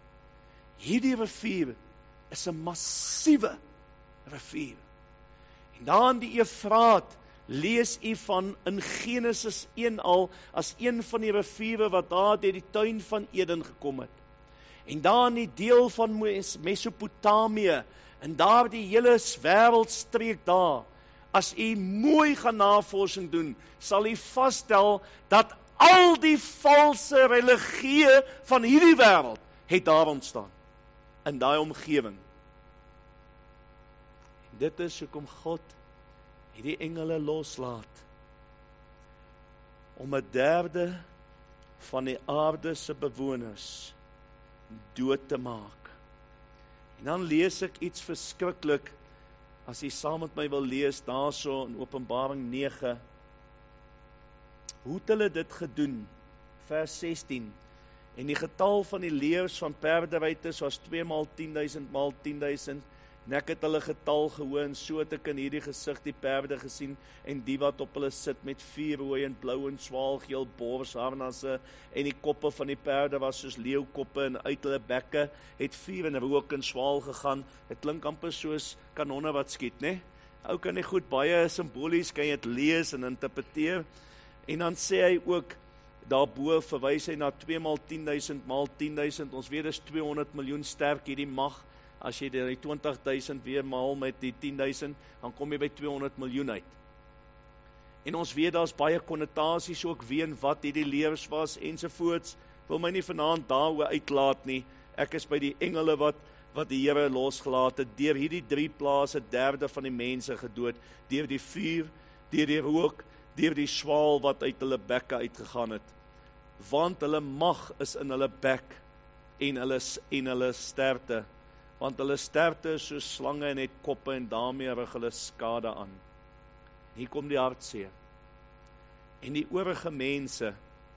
Hierdie rivier is 'n massiewe rivier. En daar in die Eufraat lees u van in Genesis een al as een van die riviere wat daar deur die tuin van Eden gekom het. En daar in die deel van Mesopotamië, en daar die hele wêreldstreek daar, as u mooi gaan navorsing doen, sal u vasstel dat al die valse religieë van hierdie wêreld het daar ontstaan, in daai omgewing. En dit is hoekom God hierdie engele loslaat, om 'n derde van die aarde se bewoners dood te maak. En dan lees ek iets verskriklik, as jy saam met my wil lees, daarso in Openbaring nege. Hoe het hulle dit gedoen? Vers sestien. En die getal van die leeu's van perderyters was twee maal tien duisend maal tien duisend. En ek het hulle getal gehoor, en so het ek in hierdie gesig die perde gesien, en die wat op hulle sit met vier rooi en blou en swaalgeel borsharnasse, en die koppe van die perde was soos leeukoppe, en uit hulle bekke het vuur en rook en swaal gegaan. Dit klink amper soos kanonne wat skiet, né? Ou kan nie goed, baie simbolies kan jy dit lees en interpreteer. En dan sê hy ook, daarbo verwys hy na twee maal tien duisend maal tien duisend, ons weet is twee honderd miljoen sterk hierdie mag. As jy die twintig duisend weer maal met die tien duisend, dan kom jy by twee honderd miljoen uit. En ons weet daar's baie konnotasies ook wie en wat hierdie leeu's was ensovoorts. Wil my nie vanaand daaroor uitlaat nie. Ek is by die engele wat wat die Here losgelaat het, deur hierdie drie plase derde van die mense gedood, deur die vuur, deur die rook, deur die swaal wat uit hulle bekke uitgegaan het. Want hulle mag is in hulle bek en hulle en hulle sterkte. Want hulle sterkte is soos slange en het koppe, en daarmee rig hulle skade aan. Hier kom die hartseer. En die oorige mense,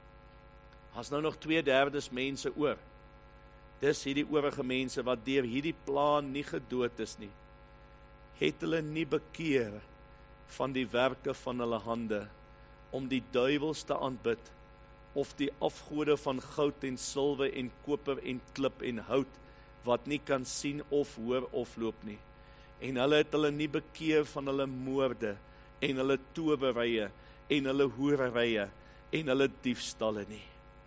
as nou nog twee derdes mense oor, dis hierdie oorige mense wat deur hierdie plaan nie gedood is nie, het hulle nie bekeer van die werke van hulle hande, om die duiwels te aanbid, of die afgode van goud en silwer en koper en klip en hout, wat nie kan sien of hoor of loop nie. En hulle het hulle nie bekeer van hulle moorde, en hulle towerye, en hulle hoererye, en hulle diefstalle nie.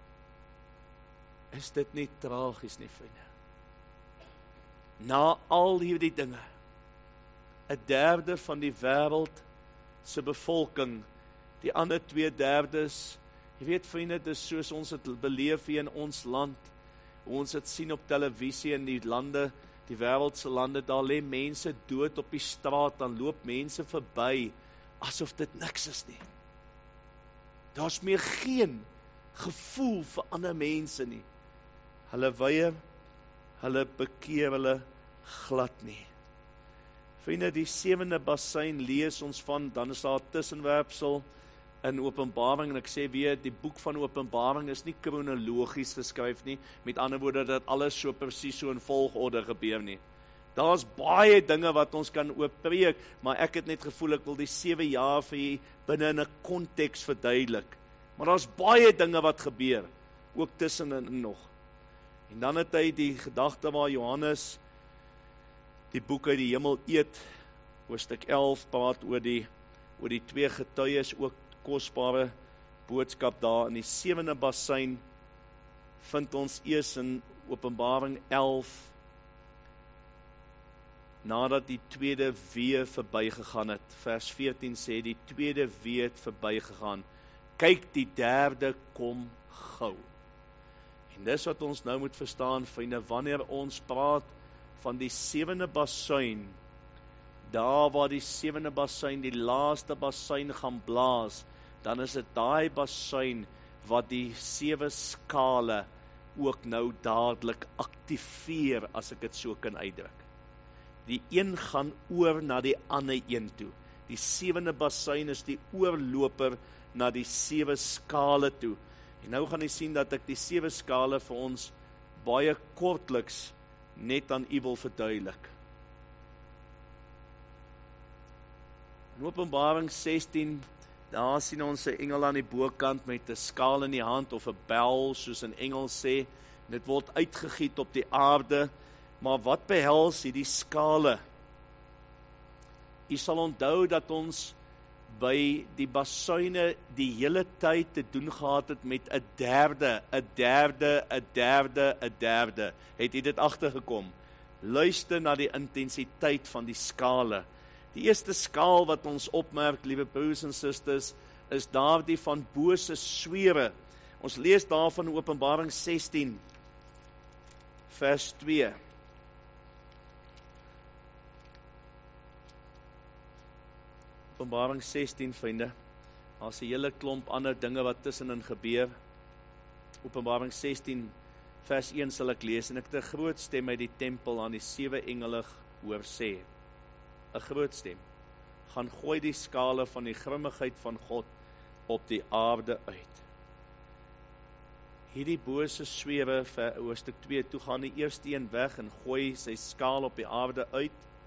Is dit nie tragies nie, vriende? Na al hierdie dinge, 'n derde van die wêreld se bevolking, die ander twee derdes, jy weet vriende, dit is soos ons het beleef hier in ons land, ons het sien op televisie in die lande, die wêreldse lande, daar lê mense dood op die straat, dan loop mense verby, asof dit niks is nie. Daar's meer geen gevoel vir ander mense nie. Hulle weier, hulle bekeer hulle glad nie. Vriende, die sewende bassein lees ons van, dan is daar 'n tussenwerpsel in Openbaring, en ek sê weer, die boek van Openbaring is nie kronologies geskryf nie, met ander woorde, dat alles so presies so in volgorde gebeur nie. Daar's baie dinge wat ons kan oorpreek, maar ek het net gevoel, ek wil die sewe jaar vir jy binne in 'n konteks verduidelik. Maar daar's baie dinge wat gebeur, ook tussenin nog. En dan het hy die gedagte waar Johannes die boek uit die hemel eet, hoofstuk elf praat oor die, oor die twee getuies, ook kosbare boodskap daar. In die sewende bassein vind ons eers in Openbaring elf, nadat die tweede wee verbygegaan het. Vers veertien sê, die tweede wee het verbygegaan. Kyk, die derde kom gou. En dis wat ons nou moet verstaan, vriende, wanneer ons praat van die sewende bassein, daar waar die sewende bassein, die laaste bassein gaan blaas, dan is dit daai bassein wat die sewe skale ook nou dadelik aktiveer, as ek dit so kan uitdruk. Die een gaan oor na die ander een toe. Die sewende bassein is die oorloper na die sewe skale toe. En nou gaan jy sien dat ek die sewe skale vir ons baie kortliks net aan u wil verduidelik. In Openbaring sestien, daar sien ons 'n engel aan die bokant met 'n skaal in die hand, of 'n bel, soos 'n engel sê. Dit word uitgegiet op die aarde, maar wat behels hierdie skale? U sal onthou dat ons by die basuine die hele tyd te doen gehad het met 'n derde, 'n derde, 'n derde, 'n derde. Het u dit agtergekom? Luister na die intensiteit van die skale. Die eerste skaal wat ons opmerk, liewe broers en susters, is daardie van bose swere. Ons lees daarvan in Openbaring sestien, vers twee. Openbaring sestien, vriende, as 'n hele klomp ander dinge wat tussenin gebeur. Openbaring sestien, vers een sal ek lees, en ek het 'n groot stem uit die tempel aan die sewe engele hoor sê, 'n groot stem, gaan gooi die skale van die grimmigheid van God op die aarde uit. Hierdie bose swere, vir hoofstuk twee, toe gaan die eerste een weg en gooi sy skaal op die aarde uit,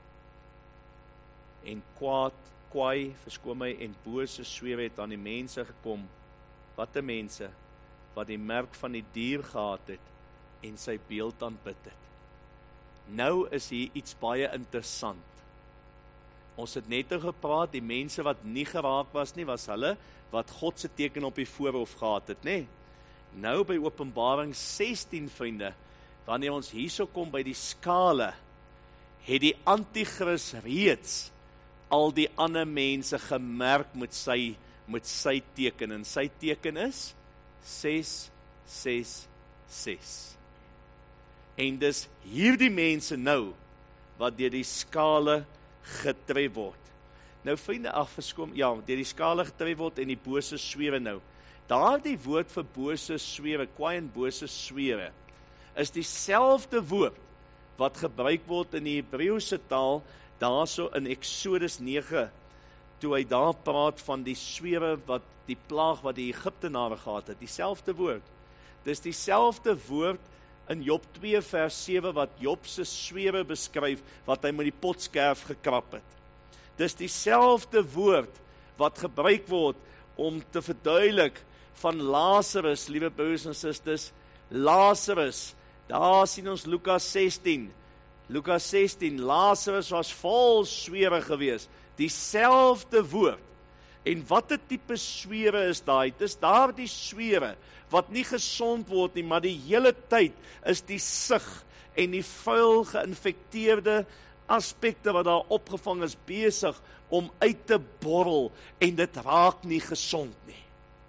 en kwaad, kwaai, verskoon my, en bose swere het aan die mense gekom. Wat die mense? Wat die merk van die dier gehad het, en sy beeld aanbid het. Nou is hier iets baie interessant. Ons het net oor gepraat, die mense wat nie geraak was nie, was hulle wat God se teken op die voorhoof gehad het, nê? Nou by Openbaring sestien, vriende, wanneer ons hierso kom by die skale, het die Antichrist reeds al die ander mense gemerk met sy, met sy teken, en sy teken is ses ses ses. En dis hierdie mense nou, wat deur die skale getref word. Nou vriende, ag verskoon, ja, deur die skale getref word en die bose swere nou. Daardie woord vir bose swere, kwaai en bose swere, is dieselfde woord wat gebruik word in die Hebreëse taal, daarso in Exodus nege, toe hy daar praat van die swere, wat die plaag wat die Egiptenare gehad het, dieselfde woord. Dis dieselfde woord in Job twee vers sewe, wat Job se swere beskryf, wat hy met die potskerf gekrap het. Dis dieselfde woord wat gebruik word om te verduidelik van Lazarus, liewe broers en susters, Lazarus, daar sien ons Lukas sestien, Lukas sestien, Lazarus was vol swere gewees, dieselfde woord. En watter tipe swere is daai? Dis daar die swere, wat nie gesond word nie, maar die hele tyd is die sig en die vuil geïnfekteerde aspekte wat daar opgevang is, besig om uit te borrel, en dit raak nie gesond nie.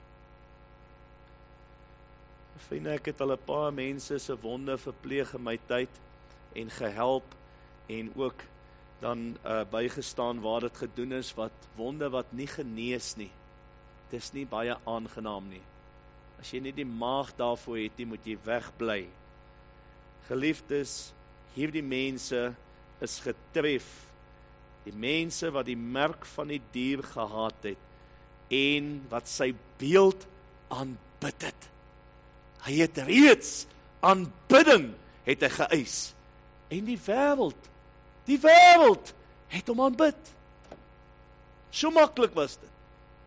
Vriende, ek het al 'n paar mense se wonde verpleeg in my tyd, en gehelp, en ook dan uh, bygestaan waar dit gedoen is, wat wonde wat nie genees nie. Dit is nie baie aangenaam nie. As jy nie die maag daarvoor het, moet jy wegbly. Geliefdes, hierdie mense is getref. Die mense wat die merk van die dier gehad het, en wat sy beeld aanbid het. Hy het reeds aanbidding het hy geëis. En die wêreld, die wêreld het hom aanbid. So maklik was dit.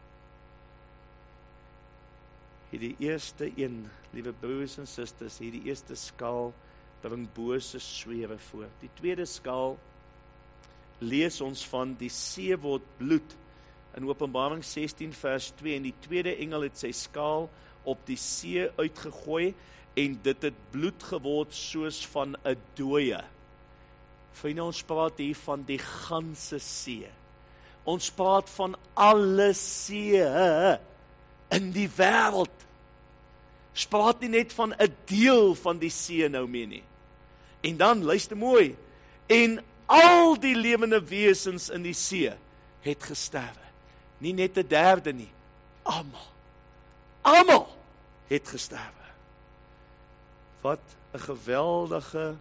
Hierdie eerste een, liewe broers en susters, hierdie eerste skaal bring bose swere voor. Die tweede skaal lees ons van die see word bloed in Openbaring sestien vers twee, en die tweede engel het sy skaal op die see uitgegooi, en dit het bloed geword soos van 'n dooie. Vriende, ons praat hier van die ganse see. Ons praat van alle see in die wêreld. Ons praat nie net van 'n deel van die see nou meer nie. En dan, luister mooi, en al die lewende wesens in die see het gesterwe. Nie net 'n derde nie, almal. Almal het gesterwe. Wat 'n geweldige,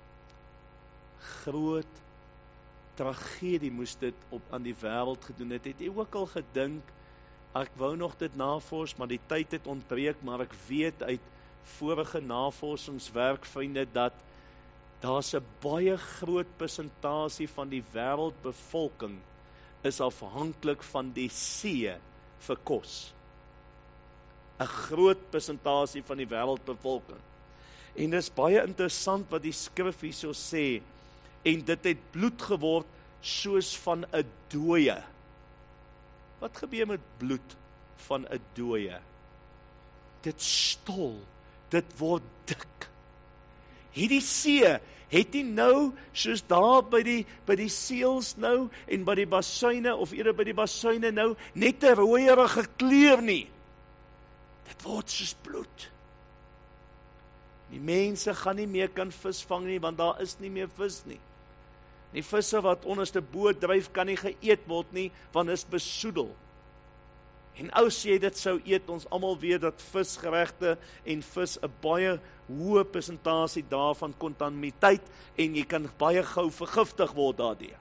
groot tragedie moes dit op aan die wêreld gedoen het. Het jy ook al gedink, ek wou nog dit navors, maar die tyd het ontbreek, maar ek weet uit vorige navorsingswerk, vriende, dat daar's 'n baie groot persentasie van die wêreldbevolking is afhanklik van die see vir kos. 'n Groot persentasie van die wêreldbevolking. En dis baie interessant wat die skrif hierso sê, en dit het bloed geword soos van 'n dooie. Wat gebeur met bloed van 'n dooie? Dit stol, dit word dik. Hierdie see het nie nou, soos daar by die, by die seels nou, en by die basuine, of eerder by die basuine nou, net 'n rooierige kleur nie. Dit word soos bloed. Die mense gaan nie meer kan vis vang nie, want daar is nie meer vis nie. Die visse wat onderste bo dryf, kan nie geëet word nie, want is besoedel. En as jy dit sou eet, ons almal weet dat visgeregte en vis 'n baie hoë persentasie daarvan kontaminiteit, en jy kan baie gou vergiftig word daardeur.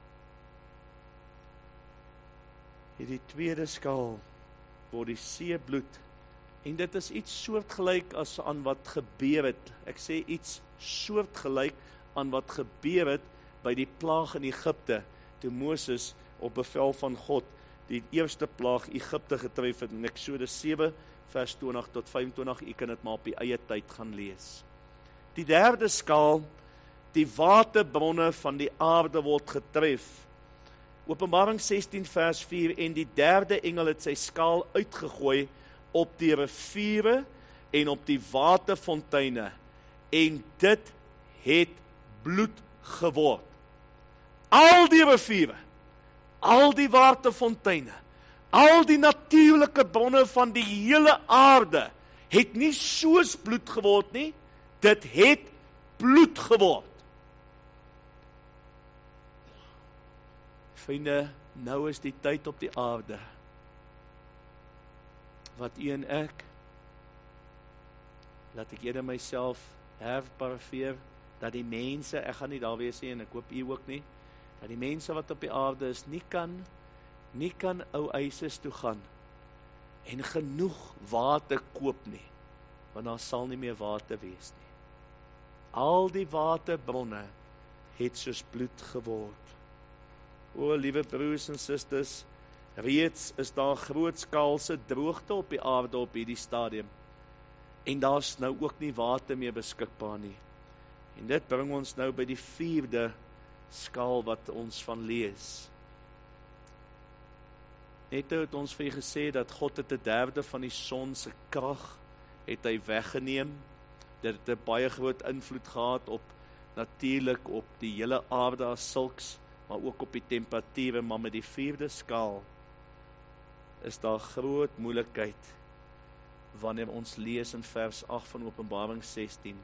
Hierdie tweede skaal word die seebloed, en dit is iets soortgelyk as aan wat gebeur het. Ek sê iets soortgelyk aan wat gebeur het by die plaag in Egipte, toe Moses op bevel van God die eerste plaag Egipte getref het, in Eksodus sewe vers twintig tot vyfentwintig, u kan dit maar op die eie tyd gaan lees. Die derde skaal, die waterbronne van die aarde word getref. Openbaring sestien vers vier, en die derde engel het sy skaal uitgegooi op die riviere en op die waterfonteine, en dit het bloed geword. Al die riviere, al die waterfonteine, al die natuurlike bronne van die hele aarde, het nie soos bloed geword nie, dit het bloed geword. Vriende, nou is die tyd op die aarde, wat u en ek, laat ek eerder myself herparafeer, dat die mense, ek gaan nie daar wees nie, en ek hoop u ook nie, dat die mense wat op die aarde is, nie kan, nie kan ou eises toe gaan, en genoeg water koop nie, want daar sal nie meer water wees nie. Al die waterbronne het soos bloed geword. O, liewe broers en susters, reeds is daar grootskaalse droogte op die aarde op hierdie stadium, en daar is nou ook nie water meer beskikbaar nie. En dit bring ons nou by die vierde skaal wat ons van lees. Net het ons vir gesê dat God het 'n derde van die son se krag het hy weggeneem. Dit het 'n baie groot invloed gehad op natuurlik op die hele aarde as sulks, maar ook op die temperature, maar met die vierde skaal is daar groot moeilikheid wanneer ons lees in vers agt van Openbaring sestien.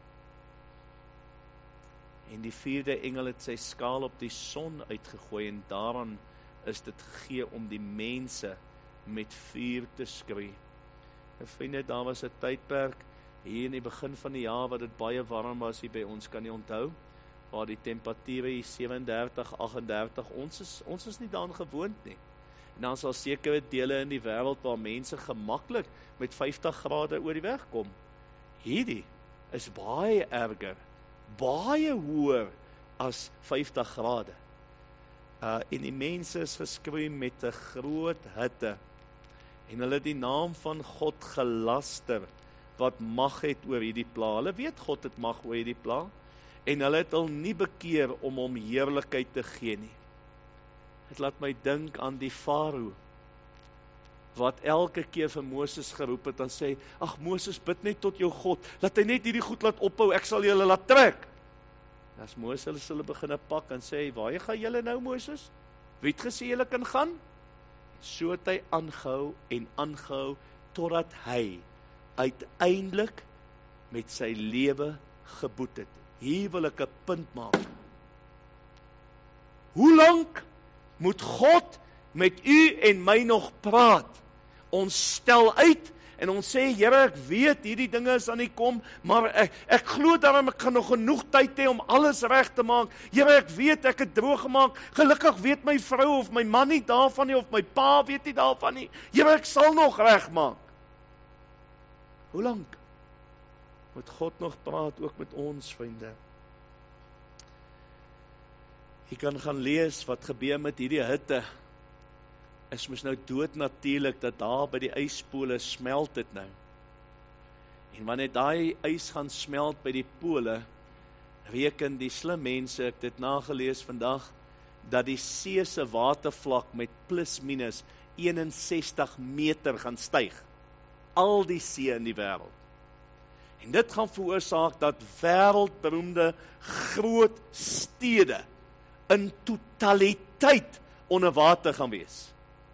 En die vierde engel het sy skaal op die son uitgegooi, en daaraan is dit gegee om die mense met vuur te skroei. En vriende, daar was 'n tydperk hier in die begin van die jaar wat dit baie warm was hier by ons, kan jy onthou, waar die temperature hier sewendertig, agtendertig, ons is, ons is nie daaraan gewoond nie. En dan sal sekere dele in die wêreld waar mense gemaklik met vyftig grade oor die weg kom. Hierdie is baie erger, baie hoër as vyftig grade. Uh, en die mense is geskroei met 'n groot hitte, en hulle het die naam van God gelaster, wat mag het oor hierdie pla. Hulle weet God het mag oor hierdie pla, en hulle het al nie bekeer om hom heerlikheid te gee nie. Het laat my dink aan die Farao, wat elke keer vir Moses geroep het, en sê, ag Moses, bid net tot jou God, laat hy net hierdie goed laat ophou, ek sal julle laat trek. As Moses hulle begin pak en sê, waar gaan julle nou Moses? Wie het gesê julle kan gaan? So het hy aangehou en aangehou, totdat hy uiteindelik met sy lewe geboet het. Hier wil ek 'n punt maak. Hoe lank moet God met u en my nog praat? Ons stel uit en ons sê, Here, ek weet hierdie dinge is aan die kom, maar ek, ek glo daarom ek gaan nog genoeg tyd hê om alles reg te maak. Here, ek weet ek het droog gemaak. Gelukkig weet my vrou of my man nie daarvan nie, of my pa weet nie daarvan nie. Here, ek sal nog regmaak. Hoe lank moet God nog praat ook met ons, vriende? Jy kan gaan lees wat gebeur met hierdie hitte. Is mos nou doodnatuurlik dat daar by die yspole smelt dit nou. En wanneer daai ys gaan smelt by die pole, reken die slim mense, ek het dit nagelees vandag, dat die see se watervlak met plus minus eenensestig meter gaan styg. Al die see in die wêreld. En dit gaan veroorsaak dat wêreldberoemde groot stede in totaliteit onder water gaan wees.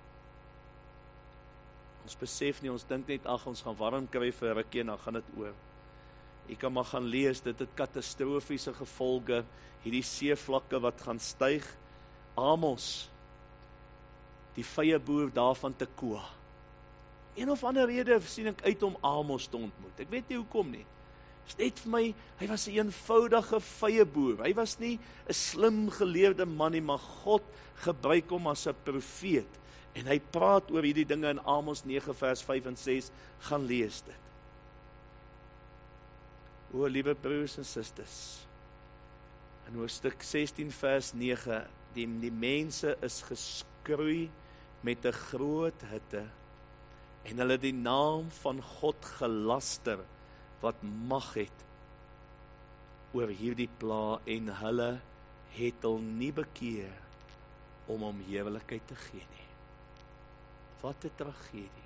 Ons besef nie, ons dink net, ag, ons gaan warm kry vir 'n rukkie en dan gaan dit oor. Jy kan maar gaan lees, dit het katastrofiese gevolge, hierdie seevlakke wat gaan styg. Amos, die vyeboer daarvan Tekoa. Een of ander rede sien ek uit om Amos te ontmoet. Ek weet nie hoekom nie. Dit is net vir my, hy was 'n eenvoudige vyeboer. Hy was nie 'n slim geleerde man nie, maar God gebruik hom as 'n profeet. En hy praat oor hierdie dinge in Amos nege vers vyf en ses, gaan lees dit. O, liewe broers en susters, in hoofstuk sestien vers nege, die, die mense is geskroei met 'n groot hitte, en hulle die naam van God gelaster, wat mag het, oor hierdie pla, en hulle het hul nie bekeer, om hom heerlikheid te gee nie. Wat 'n tragedie.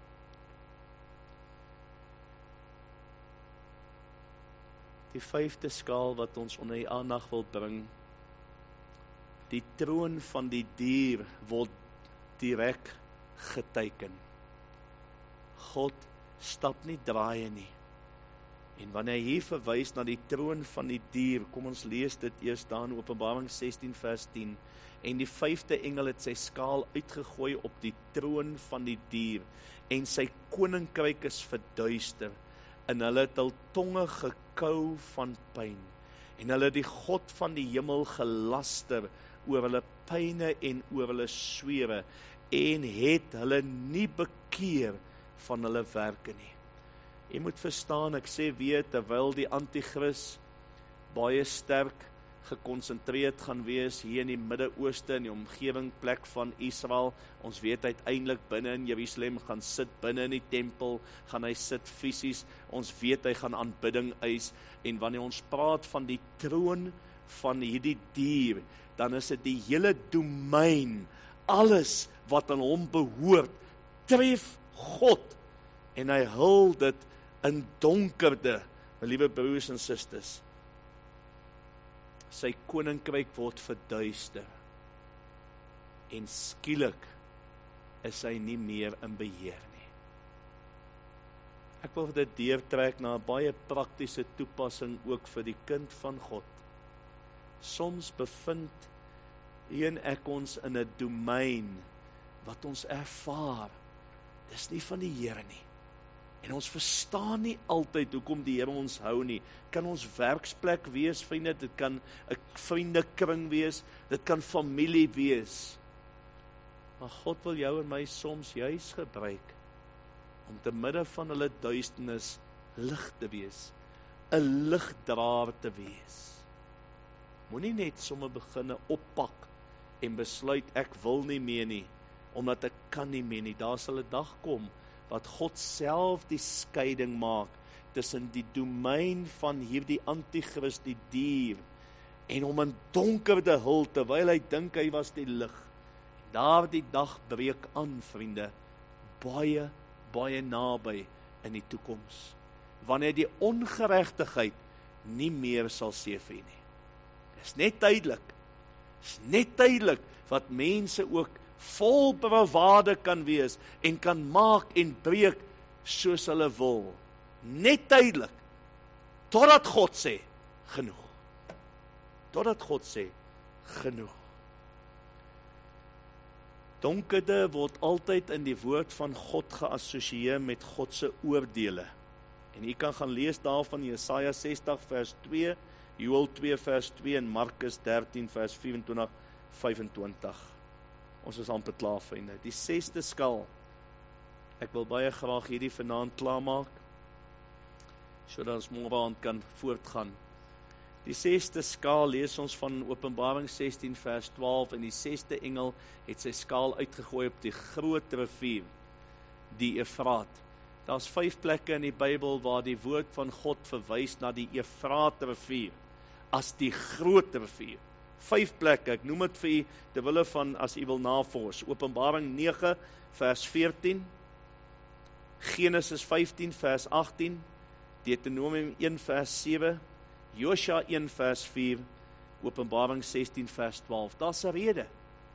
Die vyfde skaal wat ons onder die aandag wil bring, die troon van die dier word direk geteken. God stap nie draaie nie. En wanneer hy hier verwys na die troon van die dier, kom ons lees dit eers daar in Openbaring sestien vers tien, en die vyfde engel het sy skaal uitgegooi op die troon van die dier, en sy koninkryk is verduister, en hulle het hul tonge gekou van pyn, en hulle die God van die hemel gelaster oor hulle pyne en oor hulle swere, en het hulle nie bekeer van hulle werke nie. Jy moet verstaan, ek sê weer, terwyl die anti-kris baie sterk gekonsentreerd gaan wees hier in die Midde-Ooste, in die omgewing plek van Israel, ons weet uiteindelik binne in Jerusalem gaan sit, binne in die tempel, gaan hy sit fisies, ons weet hy gaan aanbidding eis, en wanneer ons praat van die troon van hierdie dier, dan is dit die hele domein, alles wat aan hom behoort, tref God, en hy hul dit in donkerde, my liewe broers en susters. Sy koninkryk word verduister, en skielik is hy nie meer in beheer nie. Ek wil dit deurtrek na 'n baie praktiese toepassing ook vir die kind van God. Soms bevind jy en ek ons in 'n domein wat ons ervaar, dis nie van die Here nie. En ons verstaan nie altyd hoekom die Here ons hou nie. Kan ons werksplek wees, vriende, dit kan 'n vriendekring wees, dit kan familie wees. Maar God wil jou en my soms juis gebruik om te midde van hulle duisternis lig te wees, 'n ligdraer te wees. Moenie net sommer beginne oppak en besluit ek wil nie meer nie, omdat ek kan nie meer nie. Daar sal 'n dag kom wat God self die skeiding maak tussen die domein van hierdie anti-kris, die dier, en hom in donkerde hul, terwyl hy dink hy was die lig. Daardie dag breek aan, vriende, baie, baie naby in die toekoms, wanneer die ongeregtigheid nie meer sal seëvier nie. Dis net tydelik, dis net tydelik, wat mense ook vol bravade kan wees, en kan maak en breek, soos hulle wil. Net tydelik, totdat God sê, genoeg. Totdat God sê, genoeg. Donkerde word altyd in die woord van God geassosieer met God se oordeele. En jy kan gaan lees daarvan Jesaja sestig vers twee, Joël twee vers twee en Markus dertien vers vyf-en-twintig, vyf-en-twintig. Ons is amper klaar, vriende. Die sesde skaal. Ek wil baie graag hierdie vanaand klaarmaak, sodat ons môre kan voortgaan. Die sesde skaal lees ons van Openbaring sestien vers twaalf, en die sesde engel het sy skaal uitgegooi op die groot rivier, die Efraat. Daar's vyf plekke in die Bybel waar die woord van God verwys na die Efraat rivier, as die groot rivier. vyf plekke, ek noem dit vir u, terwille van, as u wil navors, Openbaring nege, vers veertien, Genesis vyftien, vers agttien, Deuteronomium een, vers sewe, Josua een, vers vier, Openbaring sestien, vers twaalf, daar's 'n rede.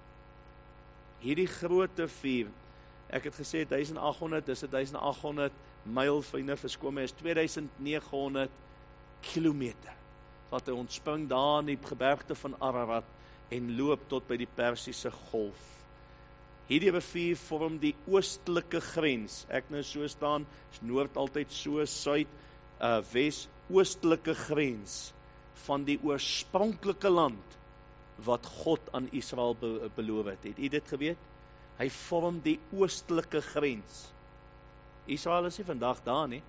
Hierdie groot rivier, ek het gesê duisend agt honderd, dis duisend agt honderd myl, vriende, verskoon my, is twee duisend nege honderd kilometer, wat hy ontspring daar in die gebergte van Ararat, en loop tot by die Persiese Golf. Hierdie rivier vorm die oostelike grens, ek nou so staan, is noord altyd so, suid, uh, wes, oostelike grens, van die oorspronklike land, wat God aan Israel be beloof het. Het u dit geweet? Hy vorm die oostelike grens. Israel is nie vandag daar nie.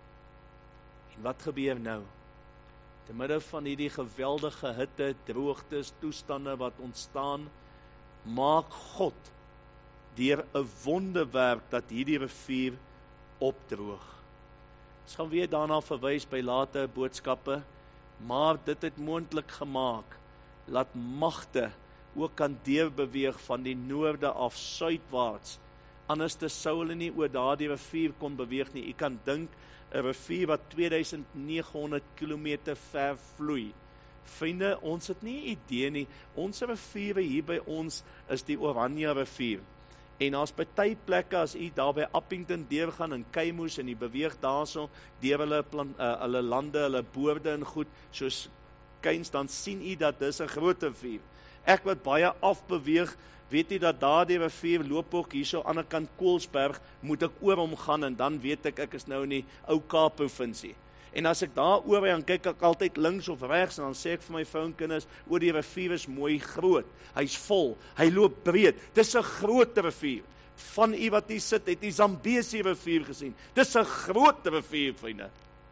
En wat gebeur nou? Te midde van hierdie geweldige hitte, droogtes, toestande wat ontstaan, maak God deur 'n wonderwerk dat hierdie rivier opdroog. Ons gaan weer daarna verwys by later boodskappe, maar dit het moontlik gemaak, laat magte ook kan deurbeweeg van die noorde af suidwaarts. Anders te sou hulle nie oor daardie rivier kon beweeg nie. U kan dink, 'n rivier wat twee duisend nege honderd kilometer ver vloei. Vriende, ons het nie 'n idee nie. Ons riviere hier by ons is die Oranje rivier. En as by baie plekke, as u daar by Appington deurgaan in Keimoes en u beweeg daarso deur hulle plan, uh, hulle lande, hulle boorde en goed, soos Kyns, dan sien u dat dis 'n groot rivier. Ek wat baie afbeweeg, weet u dat daardie rivier loop ook hierso aan die ander kant Koelsberg, moet ek oor hom gaan en dan weet ek ek is nou in die ou Kaap provinsie. En as ek daar oor by, dan kyk ek altyd links of regs en dan sê ek vir my vrou en kinders, o, die rivier is mooi groot. Hy's vol, hy loop breed. Dis 'n groot rivier. Van u wat hier sit, het die Zambesi rivier gesien. Dis 'n groot rivier, vriende.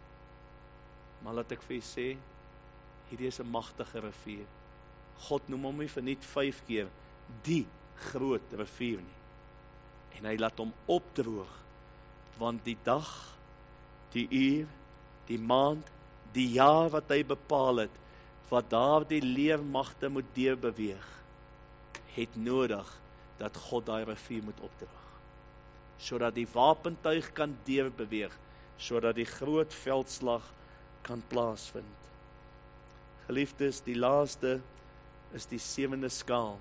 Maar laat ek vir u sê, hierdie is 'n magtige rivier. God noem hom nie verniet vyf keer die groot rivier nie. En hy laat hom opdroog, want die dag, die uur, die maand, die jaar wat hy bepaal het, wat daar die leermagte moet deurbeweeg, het nodig dat God daai rivier moet opdroog, sodat die wapentuig kan deurbeweeg, sodat die groot veldslag kan plaasvind. Geliefdes, die laaste is die sewende skaal.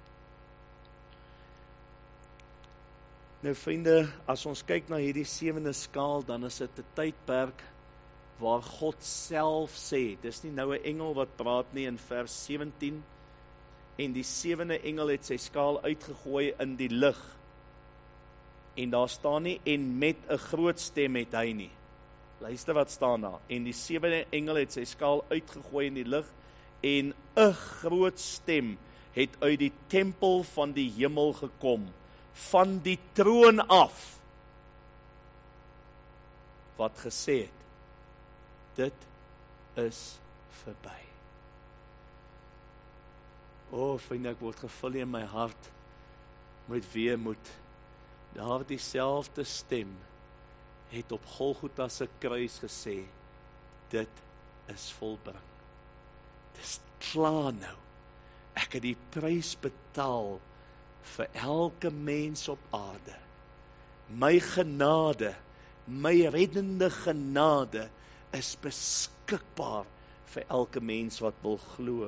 Nou vriende, as ons kyk na hierdie sewende skaal, dan is dit 'n tydperk waar God self sê, dis nie nou 'n engel wat praat nie, in vers sewentien, en die sewende engel het sy skaal uitgegooi in die lug, en daar staan nie, en met 'n groot stem het hy nie. Luister wat staan daar, en die sewende engel het sy skaal uitgegooi in die lug, en 'n groot stem het uit die tempel van die hemel gekom, van die troon af, wat gesê het, dit is verby. O, vriende, ek word gevul in my hart met weemoed. Daar dieselfde stem het op Golgotha se kruis gesê, dit is volbring. Dis klaar nou. Ek het die prys betaal vir elke mens op aarde. My genade, my reddende genade is beskikbaar vir elke mens wat wil glo.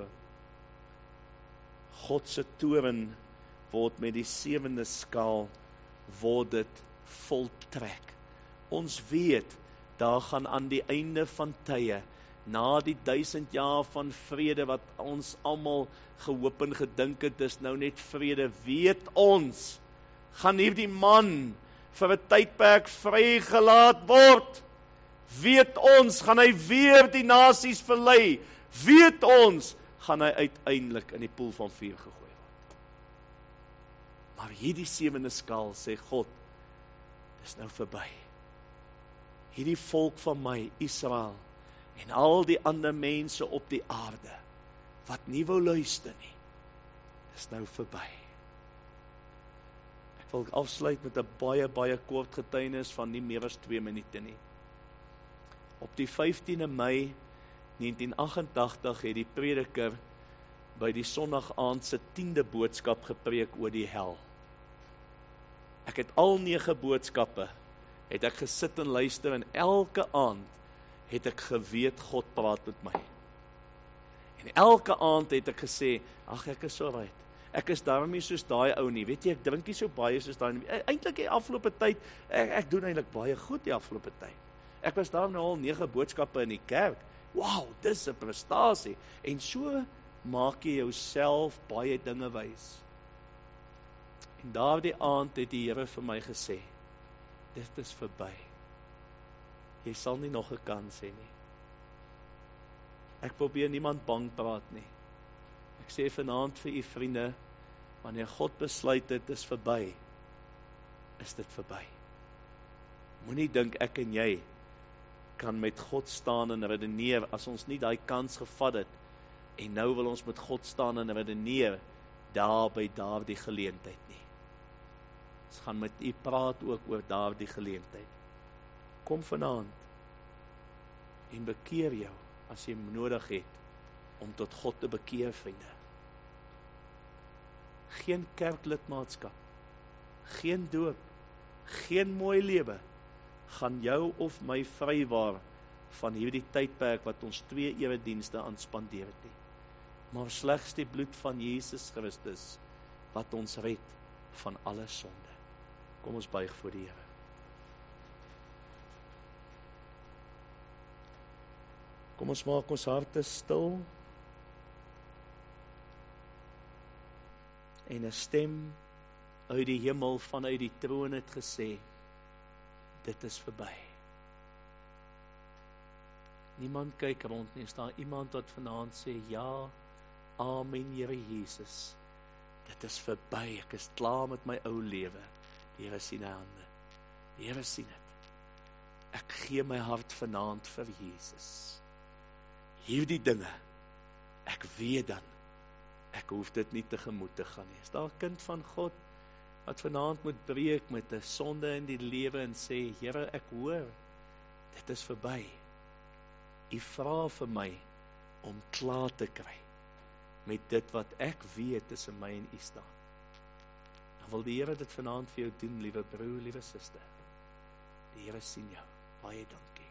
God se toorn word met die sewende skaal word dit voltrek. Ons weet, daar gaan aan die einde van tye, na die duisend jaar van vrede wat ons almal gehoop en gedink het, is nou net vrede, weet ons, gaan hierdie man vir 'n tydperk vrygelaat word. Weet ons, gaan hy weer die nasies verlei. Weet ons, gaan hy uiteindelik in die poel van vuur gegooi word. Maar hierdie sewende skaal sê God, dis nou verby. Hierdie volk van my, Israel, en al die ander mense op die aarde, wat nie wou luister nie, dis nou verby. Ek wil afsluit met 'n baie, baie kort getuienis van nie meer as twee minute nie. Op die vyftiende Mei negentien agt agt het die prediker by die Sondag aand se tiende boodskap gepreek oor die hel. Ek het al nege boodskappe, het ek gesit en luister, en elke aand het ek geweet God praat met my. En elke aand het ek gesê, ag ek is alright, ek is daarom nie soos daai ou nie, weet jy, ek drink nie so baie soos daai nie, eintlik die afgelope tyd, ek, ek doen eintlik baie goed die afgelope tyd. Ek was daar nou al nege boodskappe in die kerk, wow, dis 'n prestasie, en so maak jy jouself baie dinge wys. En daardie aand het die Here vir my gesê, dit is verby. Jy sal nie nog 'n kans hê nie. Ek probeer niemand bang praat nie. Ek sê vanaand vir u vriende, wanneer God besluit dit is verby, is dit verby. Moenie dink ek en jy kan met God staan en redeneer as ons nie daai kans gevat het, en nou wil ons met God staan en redeneer daar by daardie geleentheid nie. Ons gaan met u praat ook oor daardie geleentheid. Kom vanaand en bekeer jou as jy nodig het om tot God te bekeer, vriende. Geen kerklidmaatskap, geen doop, geen mooi lewe gaan jou of my vrywaar van hierdie tydperk wat ons twee eredienste aan spandeer het nie. Maar slegs die bloed van Jesus Christus wat ons red van alle sonde. Kom ons buig voor die Here. Kom ons maak ons harte stil. En 'n stem uit die hemel vanuit die troon het gesê, dit is verby. Niemand kyk rond nie, is daar iemand wat vanaand sê, ja, amen, Here Jesus, dit is verby, ek is klaar met my ou lewe. Die Here sien hy hande, die Here sien het. Ek gee my hart vanaand vir Jesus. Hierdie dinge, ek weet dan, ek hoef dit nie tegemoet te gaan nie. Is daar 'n kind van God, wat vanaand moet breek met 'n sonde in die lewe en sê, Here, ek hoor, dit is verby. U vra vir my om klaar te kry met dit wat ek weet tussen my en u staan. Dan wil die Here dit vanaand vir jou doen, liewe broer, liewe suster. Die Here sien jou. Baie dankie.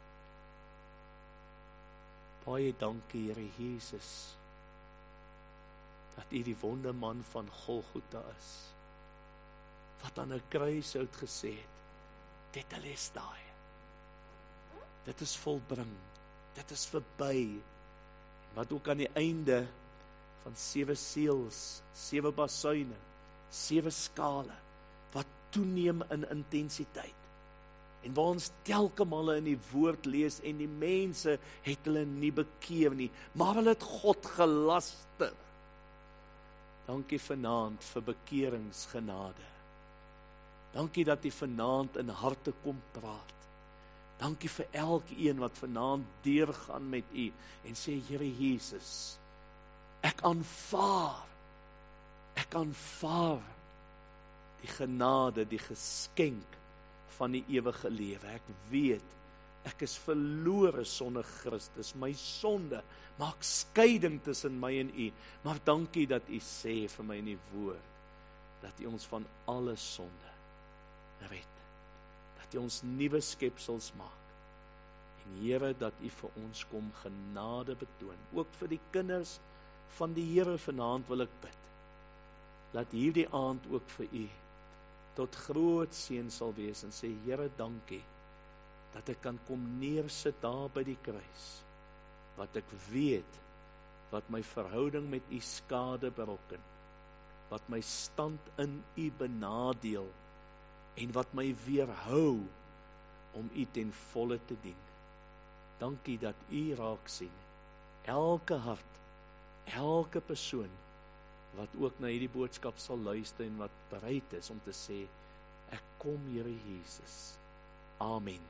Baie dankie, Here Jesus, dat u die wonderman van Golgotha is, wat aan 'n kruis uit gesê het, tetelestai. Dit is volbring, dit is verby, wat ook aan die einde van sewe seels, sewe basuine, sewe skale, wat toeneem in intensiteit, en waar ons telke male in die woord lees, en die mense het hulle nie bekeer nie, maar hulle het God gelaster. Dankie vanaand vir bekeringsgenade. Dankie dat u vanaand in harte kom praat. Dankie vir elkeen wat vanaand deurgaan met u en sê, Here Jesus, ek aanvaar, ek aanvaar die genade, die geskenk van die ewige lewe. Ek weet, ek is verlore sonder Christus. My sonde maak skeiding tussen my en u. Maar dankie dat u sê vir my in die woord, dat u ons van alle sonde red. Dat u ons nuwe skepsels maak. En Here, dat u vir ons kom genade betoon. Ook vir die kinders van die Here vanaand wil ek bid. Laat hierdie aand ook vir u tot groot seën sal wees en sê, Here, dankie dat ek kan kom neersit daar by die kruis, wat ek weet, wat my verhouding met u skade berokken, wat my stand in u benadeel, en wat my weerhou om u ten volle te dien. Dankie dat u raak sien, elke hart, elke persoon, wat ook na hierdie boodskap sal luister en wat bereid is om te sê, ek kom, Here Jesus. Amen.